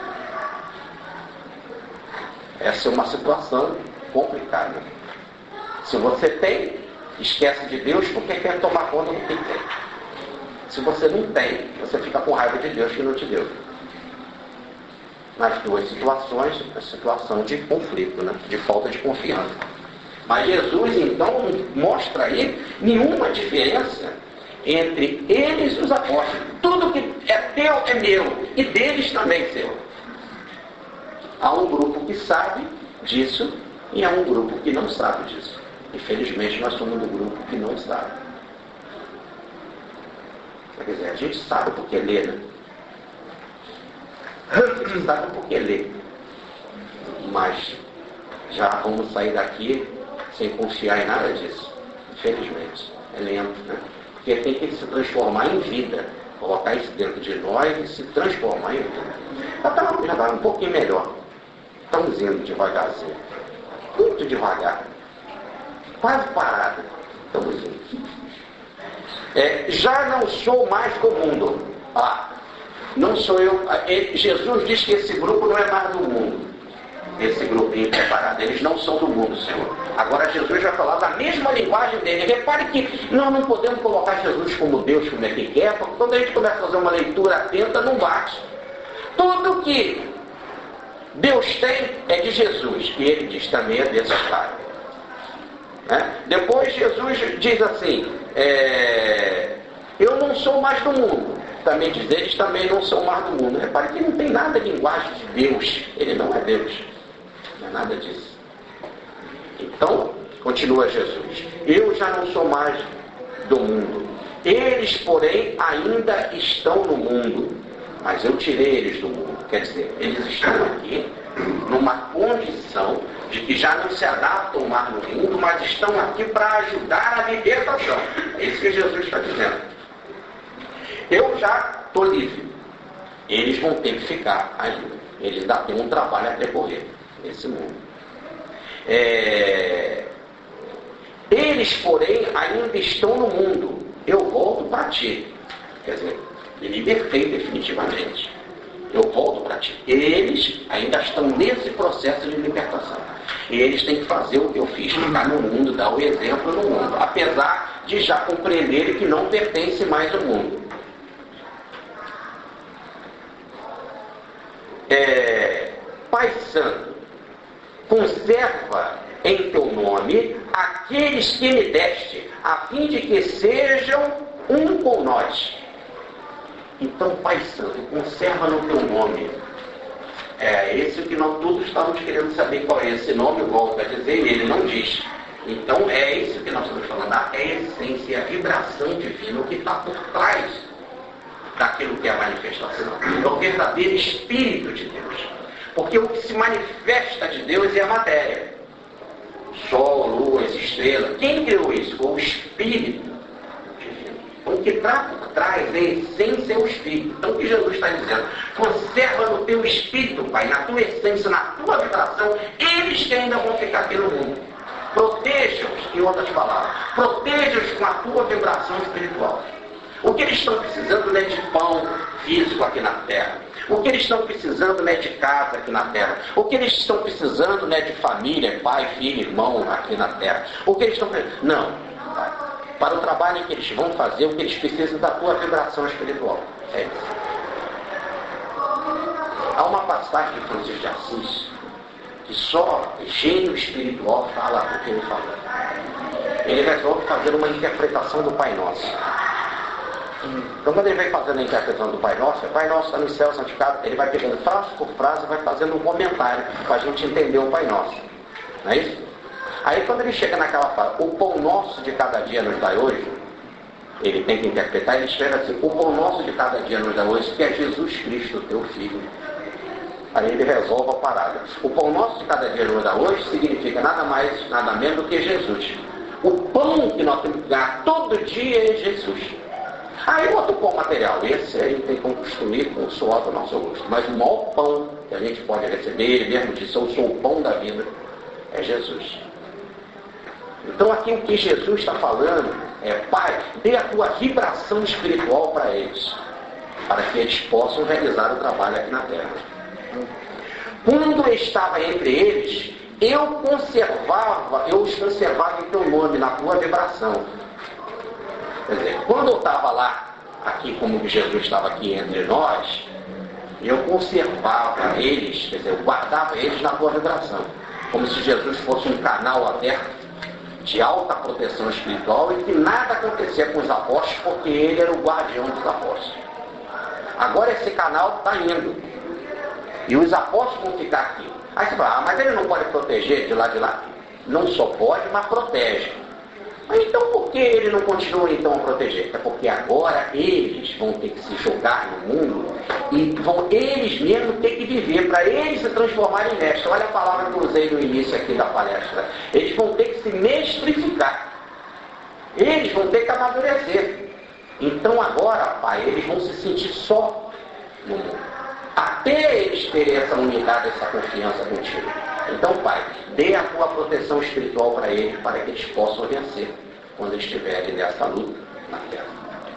Essa é uma situação complicada. Se você tem, esquece de Deus porque quer tomar conta do que tem. Se você não tem, você fica com raiva de Deus que não te deu. Nas duas situações, a situação de conflito, né? De falta de confiança. Mas Jesus, então, mostra aí nenhuma diferença entre eles e os apóstolos. Tudo que é teu é meu, e deles também seu. Há um grupo que sabe disso, e há um grupo que não sabe disso. Infelizmente, nós somos do grupo que não sabe. Quer dizer, a gente sabe porque lê, né? A gente sabe porque lê. Mas já vamos sair daqui sem confiar em nada disso. Infelizmente. É lento, né? Porque tem que se transformar em vida. Colocar isso dentro de nós e se transformar em vida. Já está já tá um pouquinho melhor. Estamos indo devagarzinho. Muito devagar. Quase parado. Estamos indo. É, já não sou mais do mundo. Ah, não sou eu. Jesus diz que esse grupo não é mais do mundo. Esse grupinho preparado. Eles não são do mundo, Senhor. Agora Jesus vai falar da mesma linguagem dele. Repare que nós não podemos colocar Jesus como Deus, como é que quer, porque quando a gente começa a fazer uma leitura atenta, não bate. Tudo que Deus tem é de Jesus. E ele diz também é desse cara. Né? Depois Jesus diz assim, é, eu não sou mais do mundo. Também diz, eles também não são mais do mundo. Repare que não tem nada de linguagem de Deus. Ele não é Deus. Não é nada disso. Então, continua Jesus. Eu já não sou mais do mundo. Eles, porém, ainda estão no mundo. Mas eu tirei eles do mundo. Quer dizer, eles estão aqui numa condição de que já não se adaptam mais no mundo, mas estão aqui para ajudar a libertação. É isso que Jesus está dizendo. Eu já estou livre. Eles vão ter que ficar ainda. Eles ainda têm um trabalho a percorrer nesse mundo. É... Eles, porém, ainda estão no mundo. Eu volto para ti. Quer dizer, me libertei definitivamente. Eu volto para ti. Eles ainda estão nesse processo de libertação. E eles têm que fazer o que eu fiz, ficar no mundo, dar o exemplo no mundo. Apesar de já compreenderem que não pertence mais ao mundo. É... Pai Santo, conserva em teu nome aqueles que me deste, a fim de que sejam um com nós. Então, Pai Santo, conserva no teu nome. É esse que nós todos estamos querendo saber qual é esse nome, volto a dizer, e ele não diz. Então, é isso que nós estamos falando, a essência, a vibração divina, o que está por trás daquilo que é a manifestação. É o verdadeiro Espírito de Deus. Porque o que se manifesta de Deus é a matéria. Sol, lua, estrelas. Quem criou isso? Foi o Espírito divino. O que traz por trás é a essência é o Espírito. Então o que Jesus está dizendo? Conserva no teu Espírito, Pai, na tua essência, na tua vibração, eles que ainda vão ficar aqui no mundo. Proteja-os, em outras palavras. Proteja-os com a tua vibração espiritual. O que eles estão precisando não é de pão físico aqui na terra. O que eles estão precisando não é de casa aqui na terra. O que eles estão precisando não é de família, pai, filho, irmão aqui na terra. O que eles estão precisando... Não. Para o trabalho que eles vão fazer, o que eles precisam é da tua vibração espiritual. É isso. Há uma passagem de Francisco de Assis que só gênio espiritual fala o que ele fala. Ele resolve fazer uma interpretação do Pai Nosso. Então, quando ele vai fazendo a interpretação do Pai Nosso, Pai Nosso está no céu santificado, ele vai pegando frase por frase e vai fazendo um comentário para a gente entender o Pai Nosso. Não é isso? Aí, quando ele chega naquela frase, o pão nosso de cada dia nos dai hoje, ele tem que interpretar, ele escreve assim, o pão nosso de cada dia nos dá hoje, que é Jesus Cristo, teu Filho. Aí ele resolve a parada. O pão nosso de cada dia nos dá hoje significa nada mais, nada menos do que Jesus. O pão que nós temos que ganhar todo dia é Jesus. Aí o outro pão material, esse a gente tem que construir com o suor do nosso rosto. Mas o maior pão que a gente pode receber, ele mesmo disse, eu sou o pão da vida, é Jesus. Então aqui o que Jesus está falando é, Pai, dê a tua vibração espiritual para eles, para que eles possam realizar o trabalho aqui na terra. Quando eu estava entre eles, eu conservava, eu os conservava em teu nome, na tua vibração. Quer dizer, quando eu estava lá, aqui como Jesus estava aqui entre nós, eu conservava eles, quer dizer, eu guardava eles na tua vibração. Como se Jesus fosse um canal aberto de alta proteção espiritual e que nada acontecia com os apóstolos porque ele era o guardião dos apóstolos. Agora esse canal está indo. E os apóstolos vão ficar aqui. Aí você fala, ah, mas ele não pode proteger de lá de lá? Não só pode, mas protege. Mas então por que ele não continua então a proteger? É porque agora eles vão ter que se jogar no mundo e vão eles mesmos ter que viver, para eles se transformarem em mestres. Olha a palavra que eu usei no início aqui da palestra. Eles vão ter que se mestrificar. Eles vão ter que amadurecer. Então agora, Pai, eles vão se sentir só no mundo. Até eles terem essa unidade, essa confiança contigo. Então, Pai, dê a tua proteção espiritual para eles, para que eles possam vencer quando eles estiverem nessa luta na terra.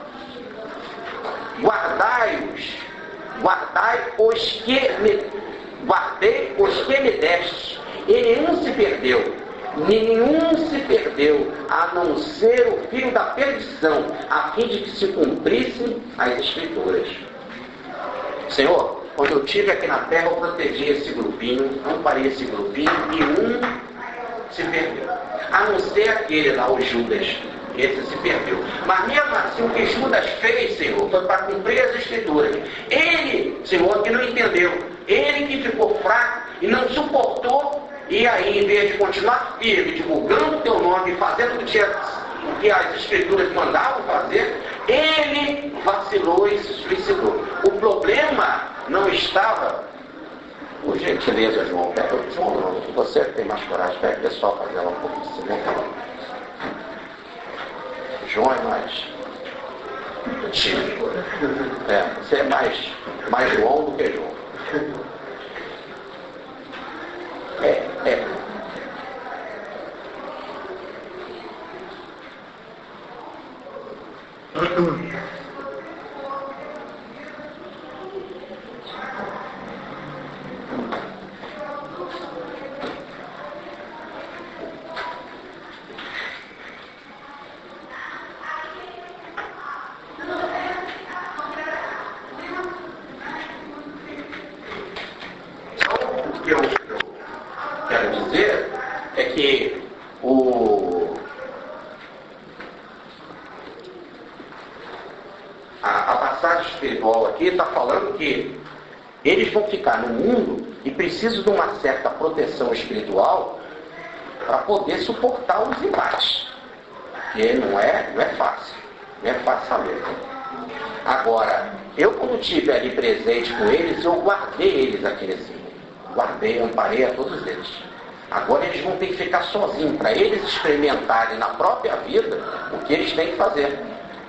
Guardai-os, guardai os que me, guardei os que me deste, e nenhum se perdeu, nenhum se perdeu, a não ser o filho da perdição, a fim de que se cumprissem as Escrituras. Senhor, quando eu estive aqui na terra, eu protegi esse grupinho, amparei esse grupinho, e um se perdeu. A não ser aquele lá, o Judas, esse se perdeu. Mas mesmo assim, o que Judas fez, Senhor, foi para cumprir as Escrituras. Ele, Senhor, que não entendeu, ele que ficou fraco e não suportou, e aí, em vez de continuar firme, divulgando o teu nome, fazendo o que, tinha, o que as Escrituras mandavam fazer, ele vacilou e se suicidou. O problema não estava, por gentileza, João, pega o João, não, você tem mais coragem, pega o pessoal fazer ela um pouco de cimento. João é mais tímido. É, você é mais, mais João do que João. É, é. O que eu, eu quero dizer é que o, a, a passagem espiritual aqui está falando que eles vão ficar no mundo e precisam de uma certa proteção espiritual para poder suportar os embates. Porque não é, não é fácil. Não é fácil saber. Agora, eu quando estive ali presente com eles, eu guardei eles aqui nesse mundo. Guardei, amparei a todos eles. Agora eles vão ter que ficar sozinhos, para eles experimentarem na própria vida o que eles têm que fazer.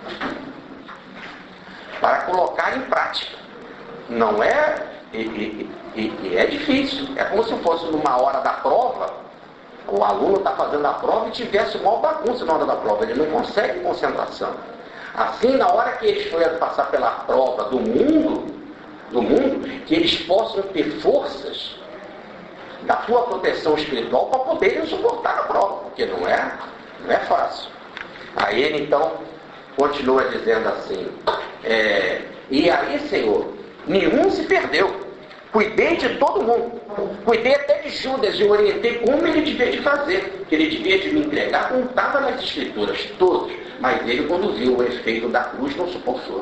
Para colocar em prática. Não é... E, e, e, e é difícil. É como se fosse numa hora da prova, o aluno está fazendo a prova e tivesse uma bagunça na hora da prova. Ele não consegue concentração. Assim, na hora que eles forem passar pela prova do mundo, do mundo, que eles possam ter forças da sua proteção espiritual para poderem suportar a prova, porque não é, não é fácil. Aí ele então continua dizendo assim, é, e aí, Senhor, nenhum se perdeu. Cuidei de todo mundo. Cuidei até de Judas e orientei como ele devia de fazer. Que ele devia de me entregar, não estava nas escrituras, todos. Mas ele, quando viu o efeito da cruz, não suportou.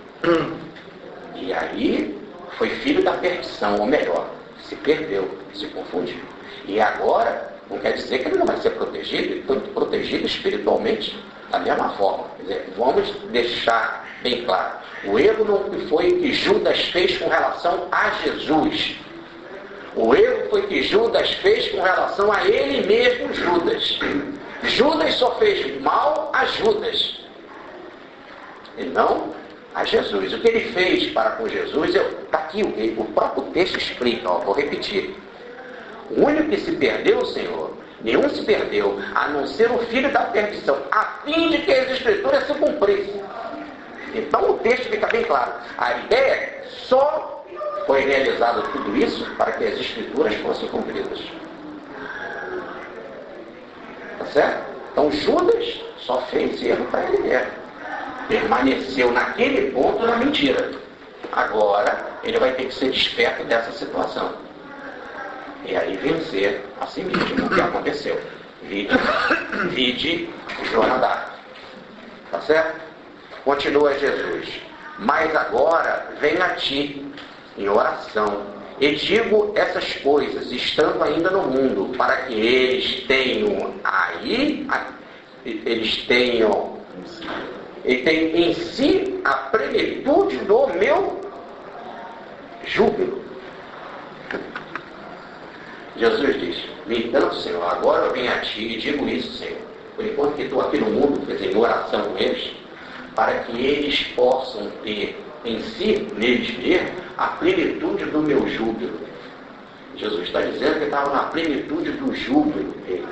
E aí foi filho da perdição, ou melhor, se perdeu, se confundiu. E agora, não quer dizer que ele não vai ser protegido, ele foi protegido espiritualmente da mesma forma. Quer dizer, vamos deixar bem claro. O erro não foi o que Judas fez com relação a Jesus. O erro foi o que Judas fez com relação a ele mesmo, Judas. Judas só fez mal a Judas, e não a Jesus. O que ele fez para com Jesus, está aqui, o, o próprio texto explica, ó, vou repetir. O único que se perdeu, Senhor, nenhum se perdeu, a não ser o filho da perdição, a fim de que as escrituras se cumprissem. Então o texto fica bem claro. A ideia é só foi realizado tudo isso para que as escrituras fossem cumpridas. Tá certo? Então Judas só fez erro para ele mesmo. Permaneceu naquele ponto na mentira. Agora ele vai ter que ser desperto dessa situação. E aí vencer a si mesmo o que aconteceu. Vide, vide Joana d'Arc. Tá certo? Continua Jesus. Mas agora vem a ti em oração. E digo essas coisas, estando ainda no mundo, para que eles tenham aí, eles tenham, eles tenham em si a plenitude do meu júbilo. Jesus diz, no entanto, Senhor, agora eu venho a ti e digo isso, Senhor, por enquanto que estou aqui no mundo, quer dizer, em oração com eles, para que eles possam ter em si, neles mesmos, a plenitude do meu júbilo. Jesus está dizendo que estava na plenitude do júbilo dele.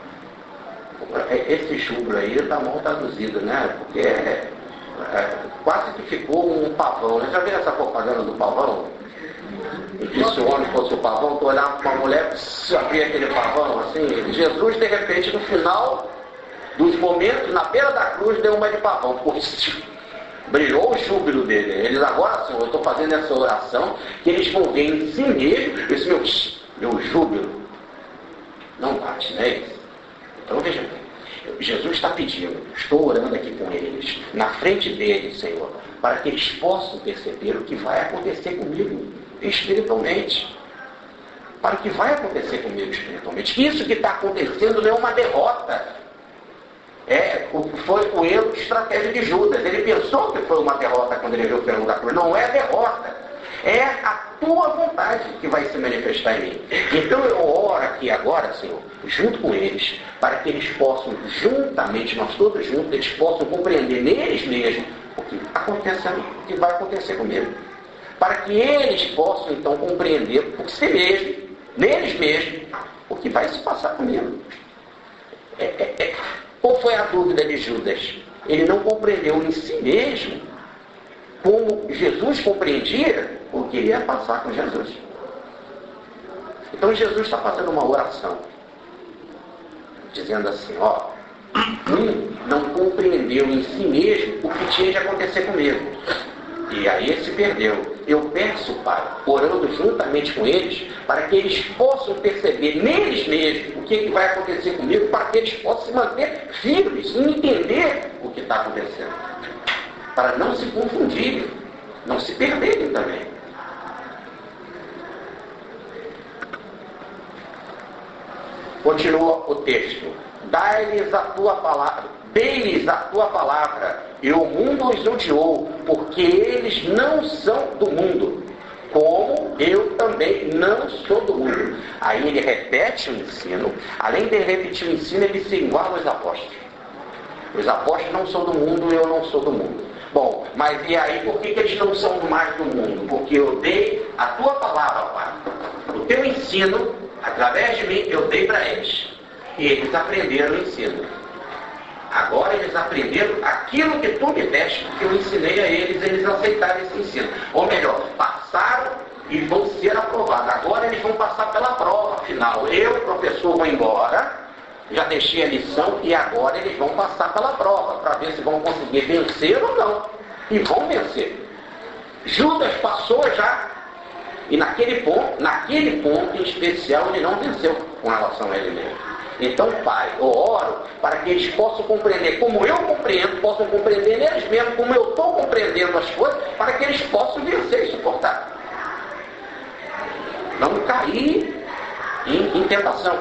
Esse júbilo aí está mal traduzido, né? Porque é, é, quase que ficou um pavão. Já viu essa propaganda do pavão? E que se o homem fosse o pavão, tu olhava para uma mulher, sabia aquele pavão, assim. Jesus, de repente, no final dos momentos, na beira da cruz, deu uma de pavão. Brilhou o júbilo dele. Eles agora, Senhor, eu estou fazendo essa oração, que eles vão ver em si mesmo esse meu, meu júbilo. Não bate, né? Então veja bem, Jesus está pedindo, estou orando aqui com eles, na frente deles, Senhor, para que eles possam perceber o que vai acontecer comigo espiritualmente. Para o que vai acontecer comigo espiritualmente. Isso que está acontecendo não é uma derrota. É, foi o erro de estratégia de Judas. Ele pensou que foi uma derrota quando ele viu o ferro da cruz. Não é derrota. É a tua vontade que vai se manifestar em mim. Então eu oro aqui agora, Senhor, junto com eles, para que eles possam, juntamente, nós todos juntos, eles possam compreender neles mesmos o que acontece, o que vai acontecer comigo. Para que eles possam, então, compreender por si mesmos, neles mesmos, o que vai se passar comigo. É, é, é. Qual foi a dúvida de Judas? ele não compreendeu em si mesmo como Jesus compreendia o que ia passar com Jesus. Então Jesus está fazendo uma oração, dizendo assim, ó, um não compreendeu em si mesmo o que tinha de acontecer comigo. E aí ele se perdeu. Eu peço, Pai, orando juntamente com eles, para que eles possam perceber neles mesmos o que, que vai acontecer comigo, para que eles possam se manter firmes e entender o que está acontecendo. Para não se confundirem, não se perderem também. Continua o texto. Dai-lhes a tua palavra, dei-lhes a tua palavra, e o mundo os odiou, porque eles não são do mundo, como eu também não sou do mundo. Aí ele repete o ensino, além de repetir o ensino, ele se iguala aos apóstolos. Os apóstolos não são do mundo, eu não sou do mundo. Bom, mas e aí, por que, que eles não são mais do mundo? Porque eu dei a tua palavra, Pai. O teu ensino, através de mim, eu dei para eles. E eles aprenderam o ensino. Agora eles aprenderam aquilo que tu me deste, que eu ensinei a eles, eles aceitaram esse ensino. Ou melhor, passaram e vão ser aprovados. Agora eles vão passar pela prova final. Eu, professor, vou embora, já deixei a lição, e agora eles vão passar pela prova, para ver se vão conseguir vencer ou não. E vão vencer. Judas passou já, e naquele ponto, naquele ponto em especial, ele não venceu com relação a ele mesmo. Então, Pai, eu oro para que eles possam compreender como eu compreendo, possam compreender neles mesmos como eu estou compreendendo as coisas, para que eles possam vencer e suportar. Não cair em, em tentação.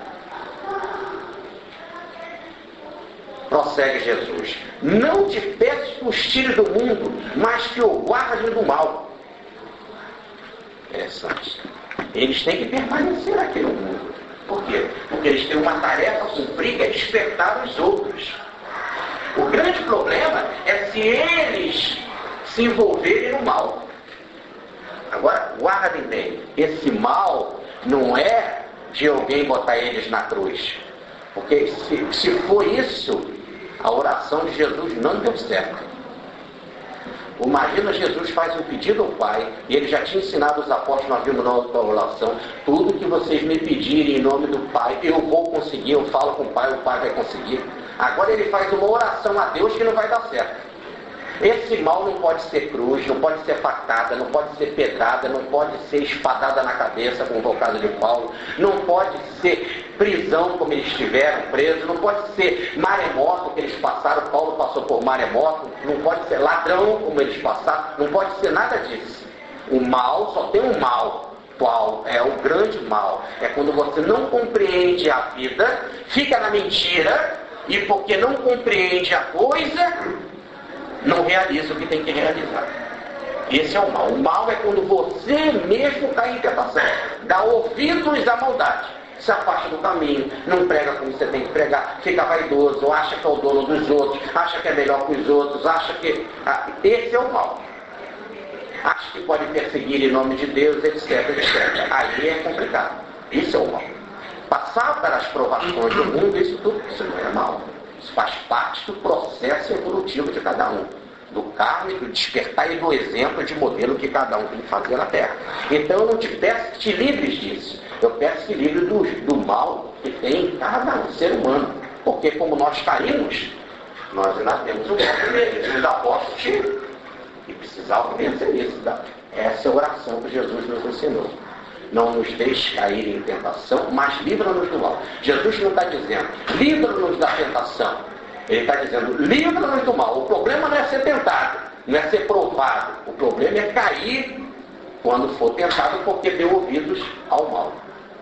Prossegue Jesus. Não te peço que os tires do mundo, mas que o guardes do mal. Interessante. Eles têm que permanecer aqui no mundo. Por quê? Porque eles têm uma tarefa a cumprir, que é despertar os outros. O grande problema é se eles se envolverem no mal. Agora, guardem bem, esse mal não é de alguém botar eles na cruz. Porque se, se for isso, a oração de Jesus não deu certo. Imagina, Jesus faz um pedido ao Pai, e ele já tinha ensinado os apóstolos, nós vimos na outra oração, tudo que vocês me pedirem em nome do Pai, eu vou conseguir, eu falo com o Pai, o Pai vai conseguir. Agora ele faz uma oração a Deus que não vai dar certo. Esse mal não pode ser cruz, não pode ser facada, não pode ser pedrada, não pode ser espadada na cabeça, como o caso de Paulo, não pode ser prisão, como eles estiveram presos, não pode ser maremoto que eles passaram, Paulo passou por maremoto, não pode ser ladrão, como eles passaram, não pode ser nada disso. O mal, só tem um mal, qual é o grande mal, é quando você não compreende a vida, fica na mentira, e porque não compreende a coisa, não realiza o que tem que realizar. Esse é o mal. O mal é quando você mesmo cai em tentação, dá ouvidos à maldade, se afasta do caminho, não prega como você tem que pregar, fica vaidoso, acha que é o dono dos outros, acha que é melhor que os outros, acha que... Ah, esse é o mal. Acha que pode perseguir em nome de Deus, etc, etcétera. Aí é complicado. Isso é o mal. Passar pelas provações do mundo, isso tudo, isso não é mal. Isso faz parte do processo evolutivo de cada um. Do karma, do despertar e do exemplo de modelo que cada um tem que fazer na Terra. Então eu não te peço que te livres disso. Eu peço que livre do, do mal que tem em cada um ser humano. Porque como nós caímos, nós ainda temos o nosso medo. Os apóstolos tinham. E precisavam vencer isso. Tá? Essa é a oração que Jesus nos ensinou. Não nos deixe cair em tentação, mas livra-nos do mal. Jesus não está dizendo, livra-nos da tentação. Ele está dizendo, livra-nos do mal. O problema não é ser tentado, não é ser provado. O problema é cair quando for tentado, porque deu ouvidos ao mal.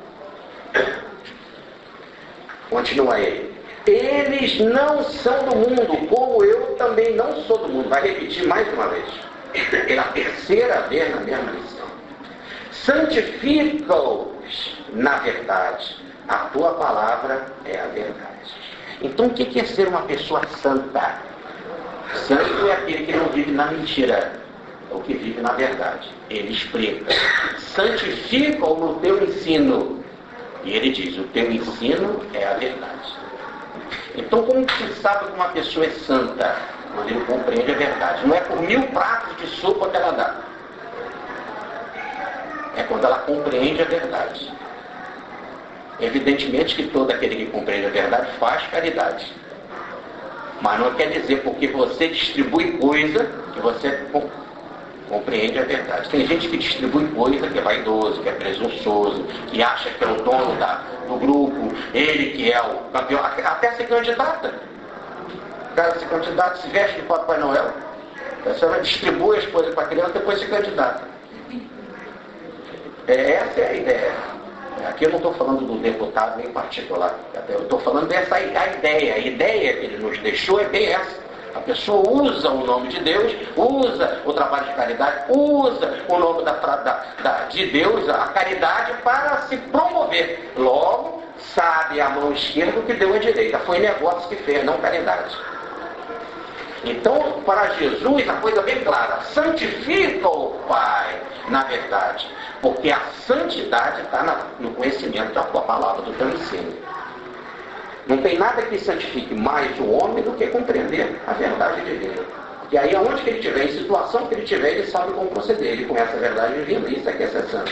Continua ele. Eles não são do mundo, como eu também não sou do mundo. Vai repetir mais uma vez. Pela terceira vez na mesma lição. Santifica-os na verdade. A tua palavra é a verdade. Então o que é ser uma pessoa santa? Santo é aquele que não vive na mentira, é o que vive na verdade. Ele explica. Santifica-o no teu ensino. E ele diz, o teu ensino é a verdade. Então, como que se sabe que uma pessoa é santa? Quando ele compreende a verdade. Não é por mil pratos de sopa que ela dá. É quando ela compreende a verdade. Evidentemente que todo aquele que compreende a verdade faz caridade. Mas não quer dizer porque você distribui coisa que você compreende a verdade. Tem gente que distribui coisa que é vaidoso, que é presunçoso, que acha que é o dono da, do grupo, ele que é o campeão, até se candidata. O cara se candidata, se veste de Papai Noel, a senhora distribui as coisas para a criança, depois se candidata. É, essa é a ideia. Aqui eu não estou falando do deputado em particular, eu estou falando dessa a ideia. A ideia que ele nos deixou é bem essa. A pessoa usa o nome de Deus, usa o trabalho de caridade, usa o nome da, da, da, de Deus, a caridade, para se promover. Logo, sabe a mão esquerda o que deu a direita. Foi negócio que fez, não caridade. Então, para Jesus, a coisa é bem clara. Santifica o Pai, na verdade. Porque a santidade está no conhecimento da tua palavra, do teu ensino. Não tem nada que santifique mais o homem do que compreender a verdade divina. E aí, aonde que ele estiver, em situação que ele estiver, ele sabe como proceder. Ele conhece a verdade divina, isso é que é ser santo.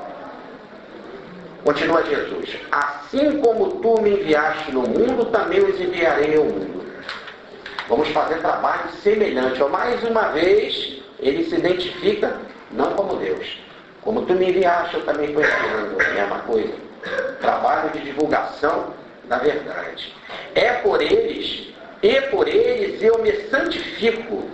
Continua Jesus. Assim como tu me enviaste no mundo, também os enviarei ao mundo. Vamos fazer trabalho semelhante. Mais uma vez, ele se identifica não como Deus. Como tu me enviaste, eu também estou enviando. É a mesma coisa. Trabalho de divulgação da verdade. É por eles, e por eles eu me santifico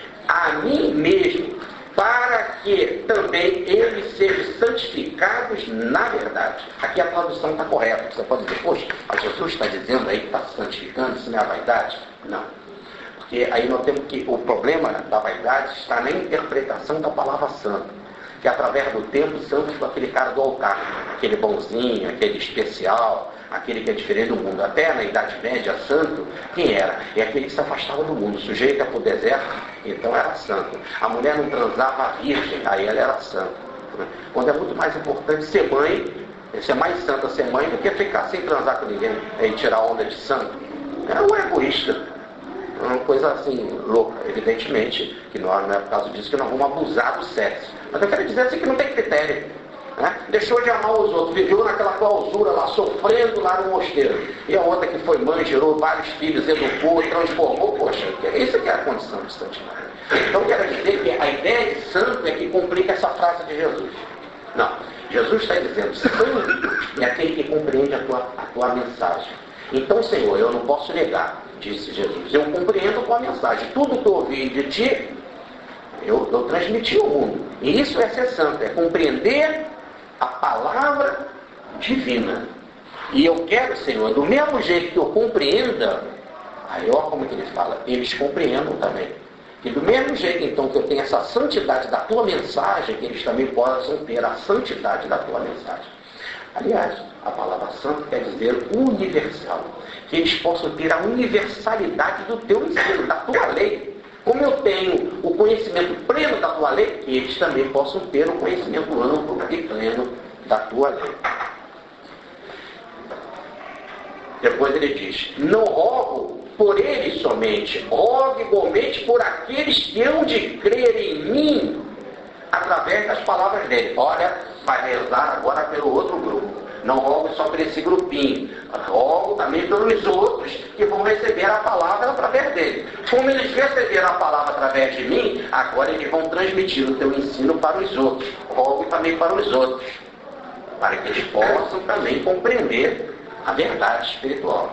a mim mesmo, para que também eles sejam santificados na verdade. Aqui a tradução está correta. Você pode dizer, poxa, mas Jesus está dizendo aí que está se santificando, isso não é a vaidade? Não. Porque aí nós temos que, o problema da vaidade está na interpretação da palavra santo. Que através do tempo, santo foi aquele cara do altar, aquele bonzinho, aquele especial, aquele que é diferente do mundo. Até na Idade Média, santo, quem era? É aquele que se afastava do mundo, sujeito ia para o deserto, então era santo. A mulher não transava virgem, aí ela era santa. Quando é muito mais importante ser mãe, ser mais santa ser mãe do que ficar sem transar com ninguém e tirar onda de santo. É um egoísta. É uma coisa assim, louca. Evidentemente que não é por causa disso que nós vamos abusar do sexo. Mas eu quero dizer assim que não tem critério. Né? Deixou de amar os outros, viveu naquela clausura lá, sofrendo lá no mosteiro. E a outra que foi mãe, gerou vários filhos, educou, transformou. Poxa, isso que é a condição de santidade. Então quero dizer que a ideia de santo é que complica essa frase de Jesus. Não, Jesus está dizendo, santo é aquele que compreende a tua, a tua mensagem. Então, Senhor, eu não posso negar, disse Jesus, eu compreendo a tua mensagem. Tudo que eu ouvi de ti, eu, eu transmiti ao mundo. E isso é ser santo, é compreender a palavra divina. E eu quero, Senhor, do mesmo jeito que eu compreenda, aí olha como que ele fala, eles compreendam também. E do mesmo jeito, então, que eu tenho essa santidade da tua mensagem, que eles também possam ter a santidade da tua mensagem. Aliás, a palavra santo quer dizer universal. Que eles possam ter a universalidade do teu ensino, da tua lei. Como eu tenho o conhecimento pleno da tua lei, que eles também possam ter o conhecimento amplo e pleno da tua lei. Depois ele diz, não rogo por eles somente, rogo igualmente por aqueles que hão de crer em mim, através das palavras dele. Olha, vai rezar agora pelo outro grupo. Não rogo só por esse grupinho, rogo também pelos outros que vão receber a palavra através dele. Como eles receberam a palavra através de mim, agora eles vão transmitir o teu ensino para os outros. Rogo também para os outros, para que eles possam também compreender a verdade espiritual.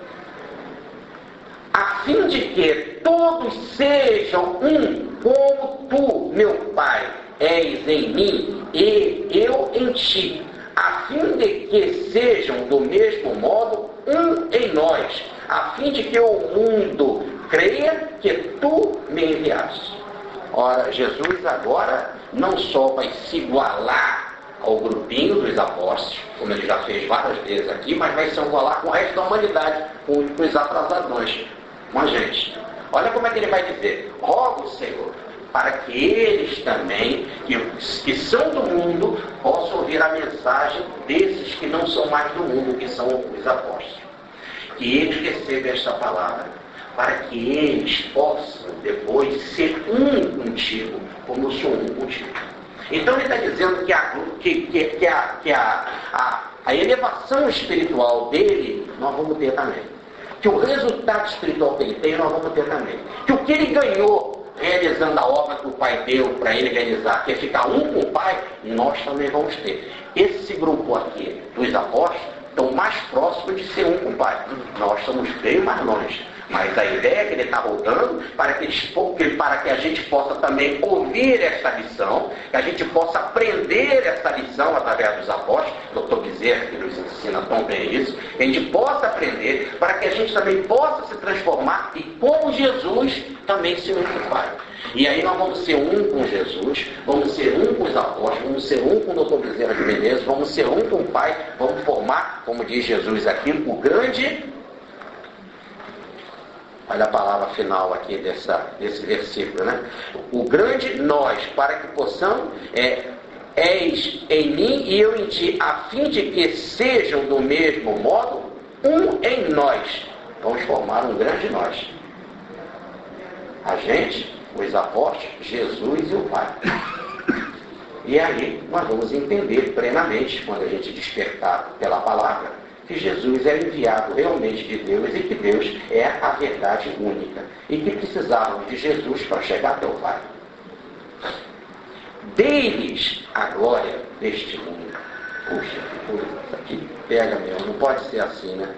A fim de que todos sejam um, como tu, meu Pai, és em mim e eu em ti, a fim de que sejam do mesmo modo um em nós, a fim de que o mundo creia que tu me enviaste. Ora, Jesus agora não só vai se igualar ao grupinho dos apóstolos, como ele já fez várias vezes aqui, mas vai se igualar com o resto da humanidade, com os atrasadões, com a gente. Olha como é que ele vai dizer, rogo, Senhor, para que eles também, que, que são do mundo, possam ouvir a mensagem desses que não são mais do mundo, que são os apóstolos. que eles recebam esta palavra, para que eles possam depois ser um contigo, como eu sou um contigo. Então ele está dizendo que a, que, que, que, a, que a, a, a elevação espiritual dele nós vamos ter também. Que o resultado espiritual que ele tem nós vamos ter também. Que o que ele ganhou realizando a obra que o Pai deu para ele realizar, que é ficar um com o Pai, nós também vamos ter. Esse grupo aqui dos apóstolos estão mais próximos de ser um com o Pai. Nós estamos bem mais longe. Mas a ideia é que ele está voltando para que, eles, para que a gente possa também ouvir essa lição, que a gente possa aprender essa lição através dos apóstolos, o doutor Bezerra que nos ensina tão bem isso, que a gente possa aprender para que a gente também possa se transformar e, como Jesus, também ser um com o Pai. E aí nós vamos ser um com Jesus, vamos ser um com os apóstolos, vamos ser um com o doutor Bezerra de Menezes, vamos ser um com o Pai, vamos formar, como diz Jesus aqui, o grande... Olha a palavra final aqui dessa, desse versículo, né? O grande nós, para que possamos, é, és em mim e eu em ti, a fim de que sejam do mesmo modo, um em nós. Vamos formar um grande nós. A gente, os apóstolos, Jesus e o Pai. E aí nós vamos entender plenamente, quando a gente despertar pela palavra, que Jesus é enviado realmente de Deus e que Deus é a verdade única. E que precisávamos de Jesus para chegar até o Pai. Dê-lhes a glória deste mundo. Puxa, que coisa, isso aqui pega mesmo, não pode ser assim, né?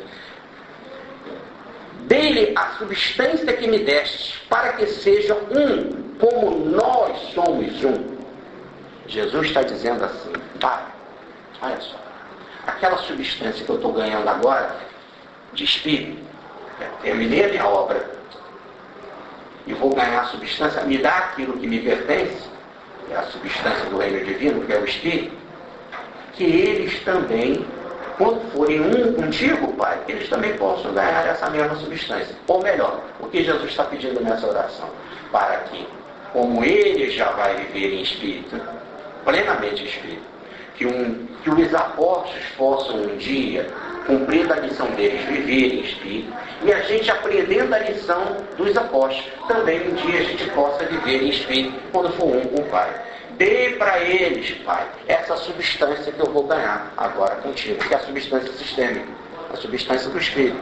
Dê-lhe a substância que me deste, para que seja um, como nós somos um. Jesus está dizendo assim, Pai, olha só. Aquela substância que eu estou ganhando agora, de espírito, terminei a minha obra e vou ganhar a substância, me dá aquilo que me pertence, é a substância do reino divino, que é o espírito, que eles também, quando forem um contigo, Pai, eles também possam ganhar essa mesma substância. Ou melhor, o que Jesus está pedindo nessa oração, para que, como ele já vai viver em espírito, plenamente em espírito, Que, um, que os apóstolos possam um dia, cumprindo a lição deles, viver em espírito, e a gente aprendendo a lição dos apóstolos, também um dia a gente possa viver em espírito, quando for um com o Pai. Dê para eles, Pai, essa substância que eu vou ganhar agora contigo, que é a substância sistêmica, a substância do espírito.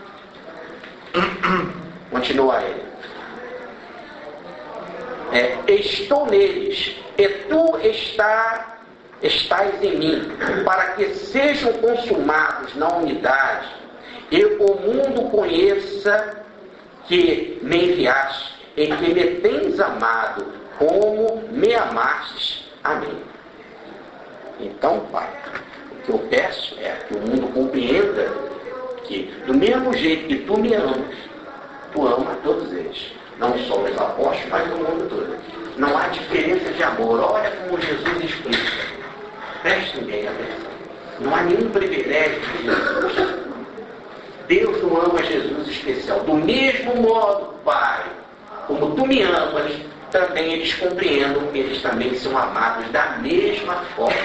Continua ele. É, estou neles, e tu está Estais em mim, para que sejam consumados na unidade, e o mundo conheça que me enviaste, e que me tens amado, como me amastes a mim. Então, Pai, o que eu peço é que o mundo compreenda que, do mesmo jeito que tu me amas, tu amas todos eles. Não só os apóstolos, mas o mundo todo. Não há diferença de amor. Olha como Jesus explica. Preste bem atenção. Não há nenhum privilégio de Jesus. Deus não ama Jesus especial. Do mesmo modo, Pai, como tu me amas, também eles compreendam que eles também são amados da mesma forma.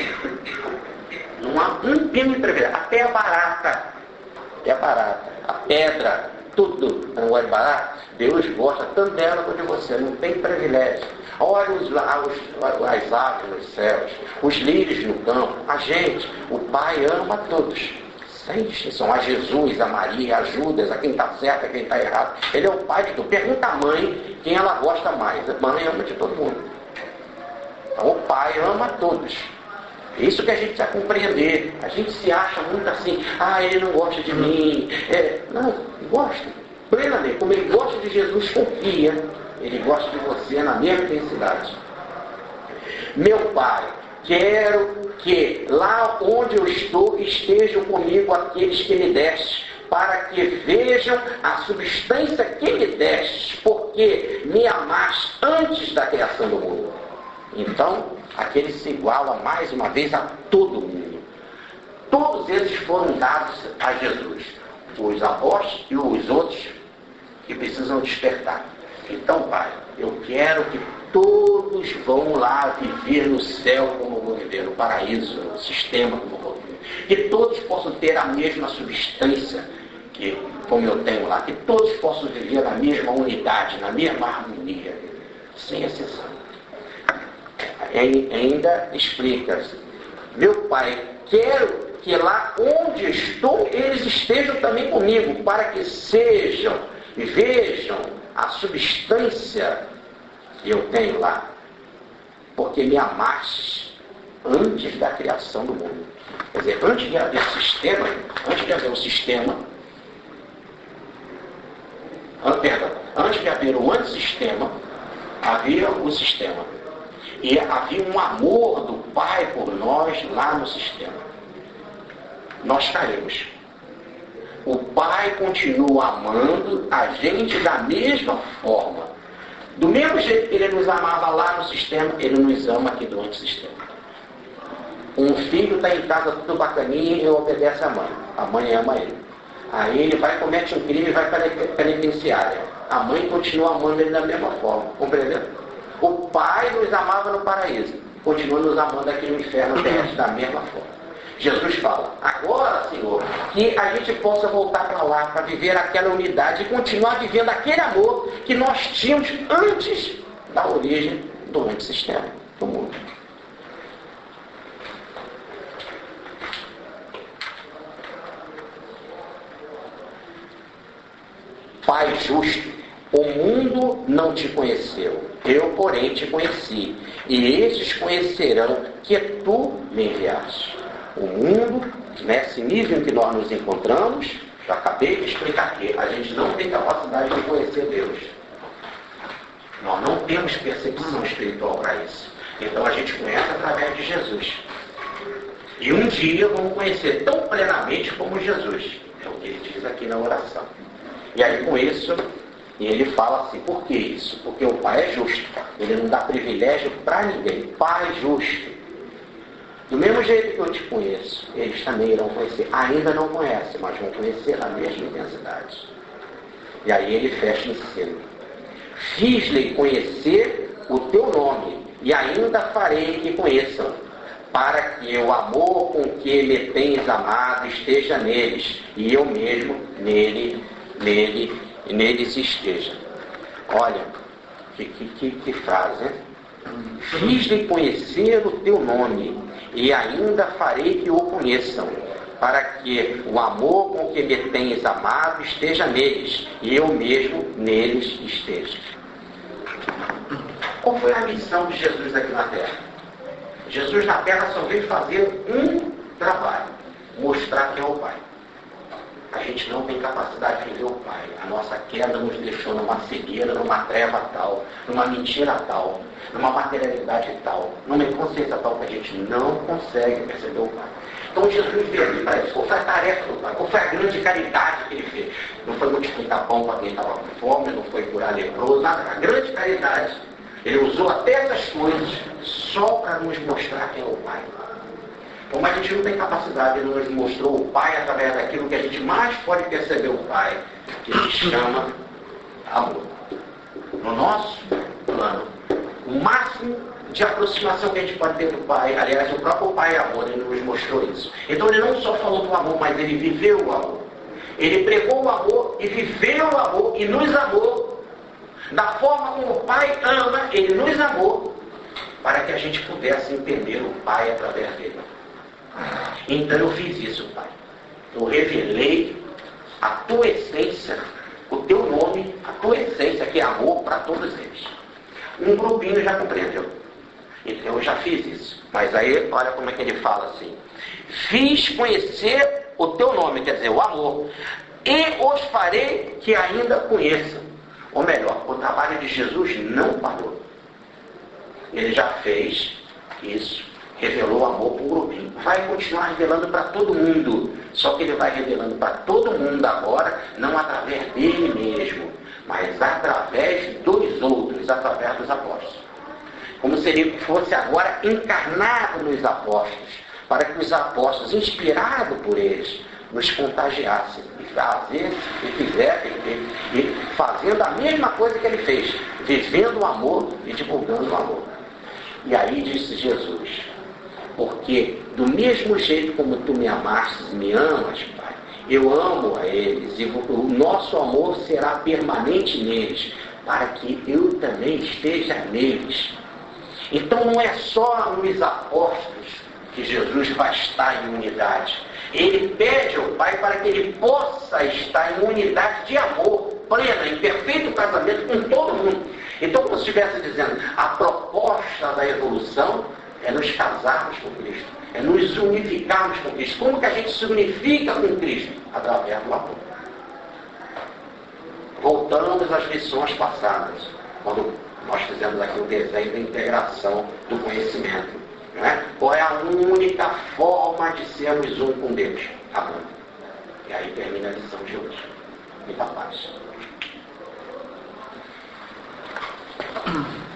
Não há um pingo de privilégio. Até a barata, até a barata, a pedra, tudo. Não gosta de barata? Deus gosta tanto dela quanto de você. Não tem privilégio. Olha os, os, as aves nos céus, os lírios no campo. A gente, o Pai ama a todos, sem distinção. A Jesus, a Maria, a Judas, a quem está certo, a quem está errado. Ele é o Pai de todos. Pergunta à mãe quem ela gosta mais. A mãe ama de todo mundo. Então o Pai ama a todos. É isso que a gente precisa compreender. A gente se acha muito assim, ah, ele não gosta de mim. É, não, gosta. Plenamente. Como ele gosta de Jesus, confia. Ele gosta de você na mesma intensidade. Meu Pai, quero que lá onde eu estou estejam comigo aqueles que me deste, para que vejam a substância que me deste, porque me amaste antes da criação do mundo. Então, aquele se iguala mais uma vez a todo mundo. Todos eles foram dados a Jesus. Os apóstolos e os outros que precisam despertar. Então, Pai, eu quero que todos vão lá viver no céu como vou viver, no paraíso, no sistema como vou viver. Que todos possam ter a mesma substância que, como eu tenho lá, que todos possam viver na mesma unidade, na mesma harmonia, sem exceção. Ele ainda explica, meu Pai, quero que lá onde estou, eles estejam também comigo, para que sejam e vejam a substância que eu tenho lá, porque me amaste antes da criação do mundo. Quer dizer, antes de haver sistema, antes de haver um sistema, perdão, antes de haver o antissistema, havia o sistema. E havia um amor do Pai por nós lá no sistema. Nós caímos. O Pai continua amando a gente da mesma forma. Do mesmo jeito que Ele nos amava lá no sistema, Ele nos ama aqui do antissistema. Um filho está em casa tudo bacaninha e obedece à mãe. A mãe ama ele. Aí ele vai, comete um crime e vai para a penitenciária. A mãe continua amando ele da mesma forma. Compreendeu? O Pai nos amava no paraíso. Continua nos amando aqui no inferno terrestre da mesma forma. Jesus fala, agora, Senhor, que a gente possa voltar para lá, para viver aquela unidade e continuar vivendo aquele amor que nós tínhamos antes da origem do antissistema do mundo. Pai justo, o mundo não te conheceu, eu, porém, te conheci, e estes conhecerão que tu me enviaste. O mundo, nesse nível em que nós nos encontramos, já acabei de explicar aqui, a gente não tem capacidade de conhecer Deus. Nós não temos percepção espiritual para isso. Então a gente conhece através de Jesus. E um dia vamos conhecer tão plenamente como Jesus. É o que ele diz aqui na oração. E aí com isso, ele fala assim, por que isso? Porque o Pai é justo. Ele não dá privilégio para ninguém. Pai justo. Do mesmo jeito que eu te conheço, eles também irão conhecer. Ainda não conhecem, mas vão conhecer na mesma intensidade. E aí ele fecha em ensino. Fiz-lhe conhecer o teu nome, e ainda farei que conheçam, para que o amor com que me tens amado esteja neles, e eu mesmo nele, nele, neles esteja. Olha, que, que, que frase, hein? Fiz-lhe conhecer o teu nome, e ainda farei que o conheçam, para que o amor com que me tens amado esteja neles, e eu mesmo neles esteja. Qual foi a missão de Jesus aqui na Terra? Jesus na Terra só veio fazer um trabalho, mostrar quem é o Pai. A gente não tem capacidade de ver o Pai. A nossa queda nos deixou numa cegueira, numa treva tal, numa mentira tal, numa materialidade tal, numa inconsciência tal que a gente não consegue perceber o Pai. Então Jesus veio aqui para isso. Qual foi a tarefa do Pai? Qual foi a grande caridade que ele fez? Não foi multiplicar pão para quem estava com fome, não foi curar leproso, nada. A grande caridade. Ele usou até essas coisas só para nos mostrar quem é o Pai. Como a gente não tem capacidade, ele nos mostrou o Pai através daquilo que a gente mais pode perceber o Pai, que se chama amor. No nosso plano, o máximo de aproximação que a gente pode ter do Pai, aliás, o próprio Pai é amor, ele nos mostrou isso. Então ele não só falou do amor, mas ele viveu o amor. Ele pregou o amor e viveu o amor e nos amou. Da forma como o Pai ama, ele nos amou, para que a gente pudesse entender o Pai através dele. Então eu fiz isso, Pai. Eu revelei a tua essência, o teu nome, a tua essência, que é amor, para todos eles. Um grupinho já compreendeu. Então eu já fiz isso. Mas aí, olha como é que ele fala assim. Fiz conhecer o teu nome, quer dizer, o amor. E os farei que ainda conheçam. Ou melhor, o trabalho de Jesus não parou. Ele já fez isso. Revelou amor para um grupinho. Vai continuar revelando para todo mundo. Só que ele vai revelando para todo mundo agora, não através dele mesmo, mas através dos outros, através dos apóstolos. Como se ele fosse agora encarnado nos apóstolos, para que os apóstolos, inspirados por eles, nos contagiassem e fazessem e fizessem, e, e fazendo a mesma coisa que ele fez, vivendo o amor e divulgando o amor. E aí disse Jesus, porque do mesmo jeito como tu me amastes e me amas, Pai, eu amo a eles, e o nosso amor será permanente neles, para que eu também esteja neles. Então não é só nos apóstolos que Jesus vai estar em unidade. Ele pede ao Pai para que ele possa estar em unidade de amor plena, em perfeito casamento com todo mundo. Então, como se estivesse dizendo, a proposta da evolução é nos casarmos com Cristo, é nos unificarmos com Cristo. Como que a gente se unifica com Cristo? Através do amor. Voltamos às lições passadas, quando nós fizemos aqui o desenho da integração do conhecimento. Não é? Qual é a única forma de sermos um com Deus? Amor. E aí termina a lição de hoje. Muita paz.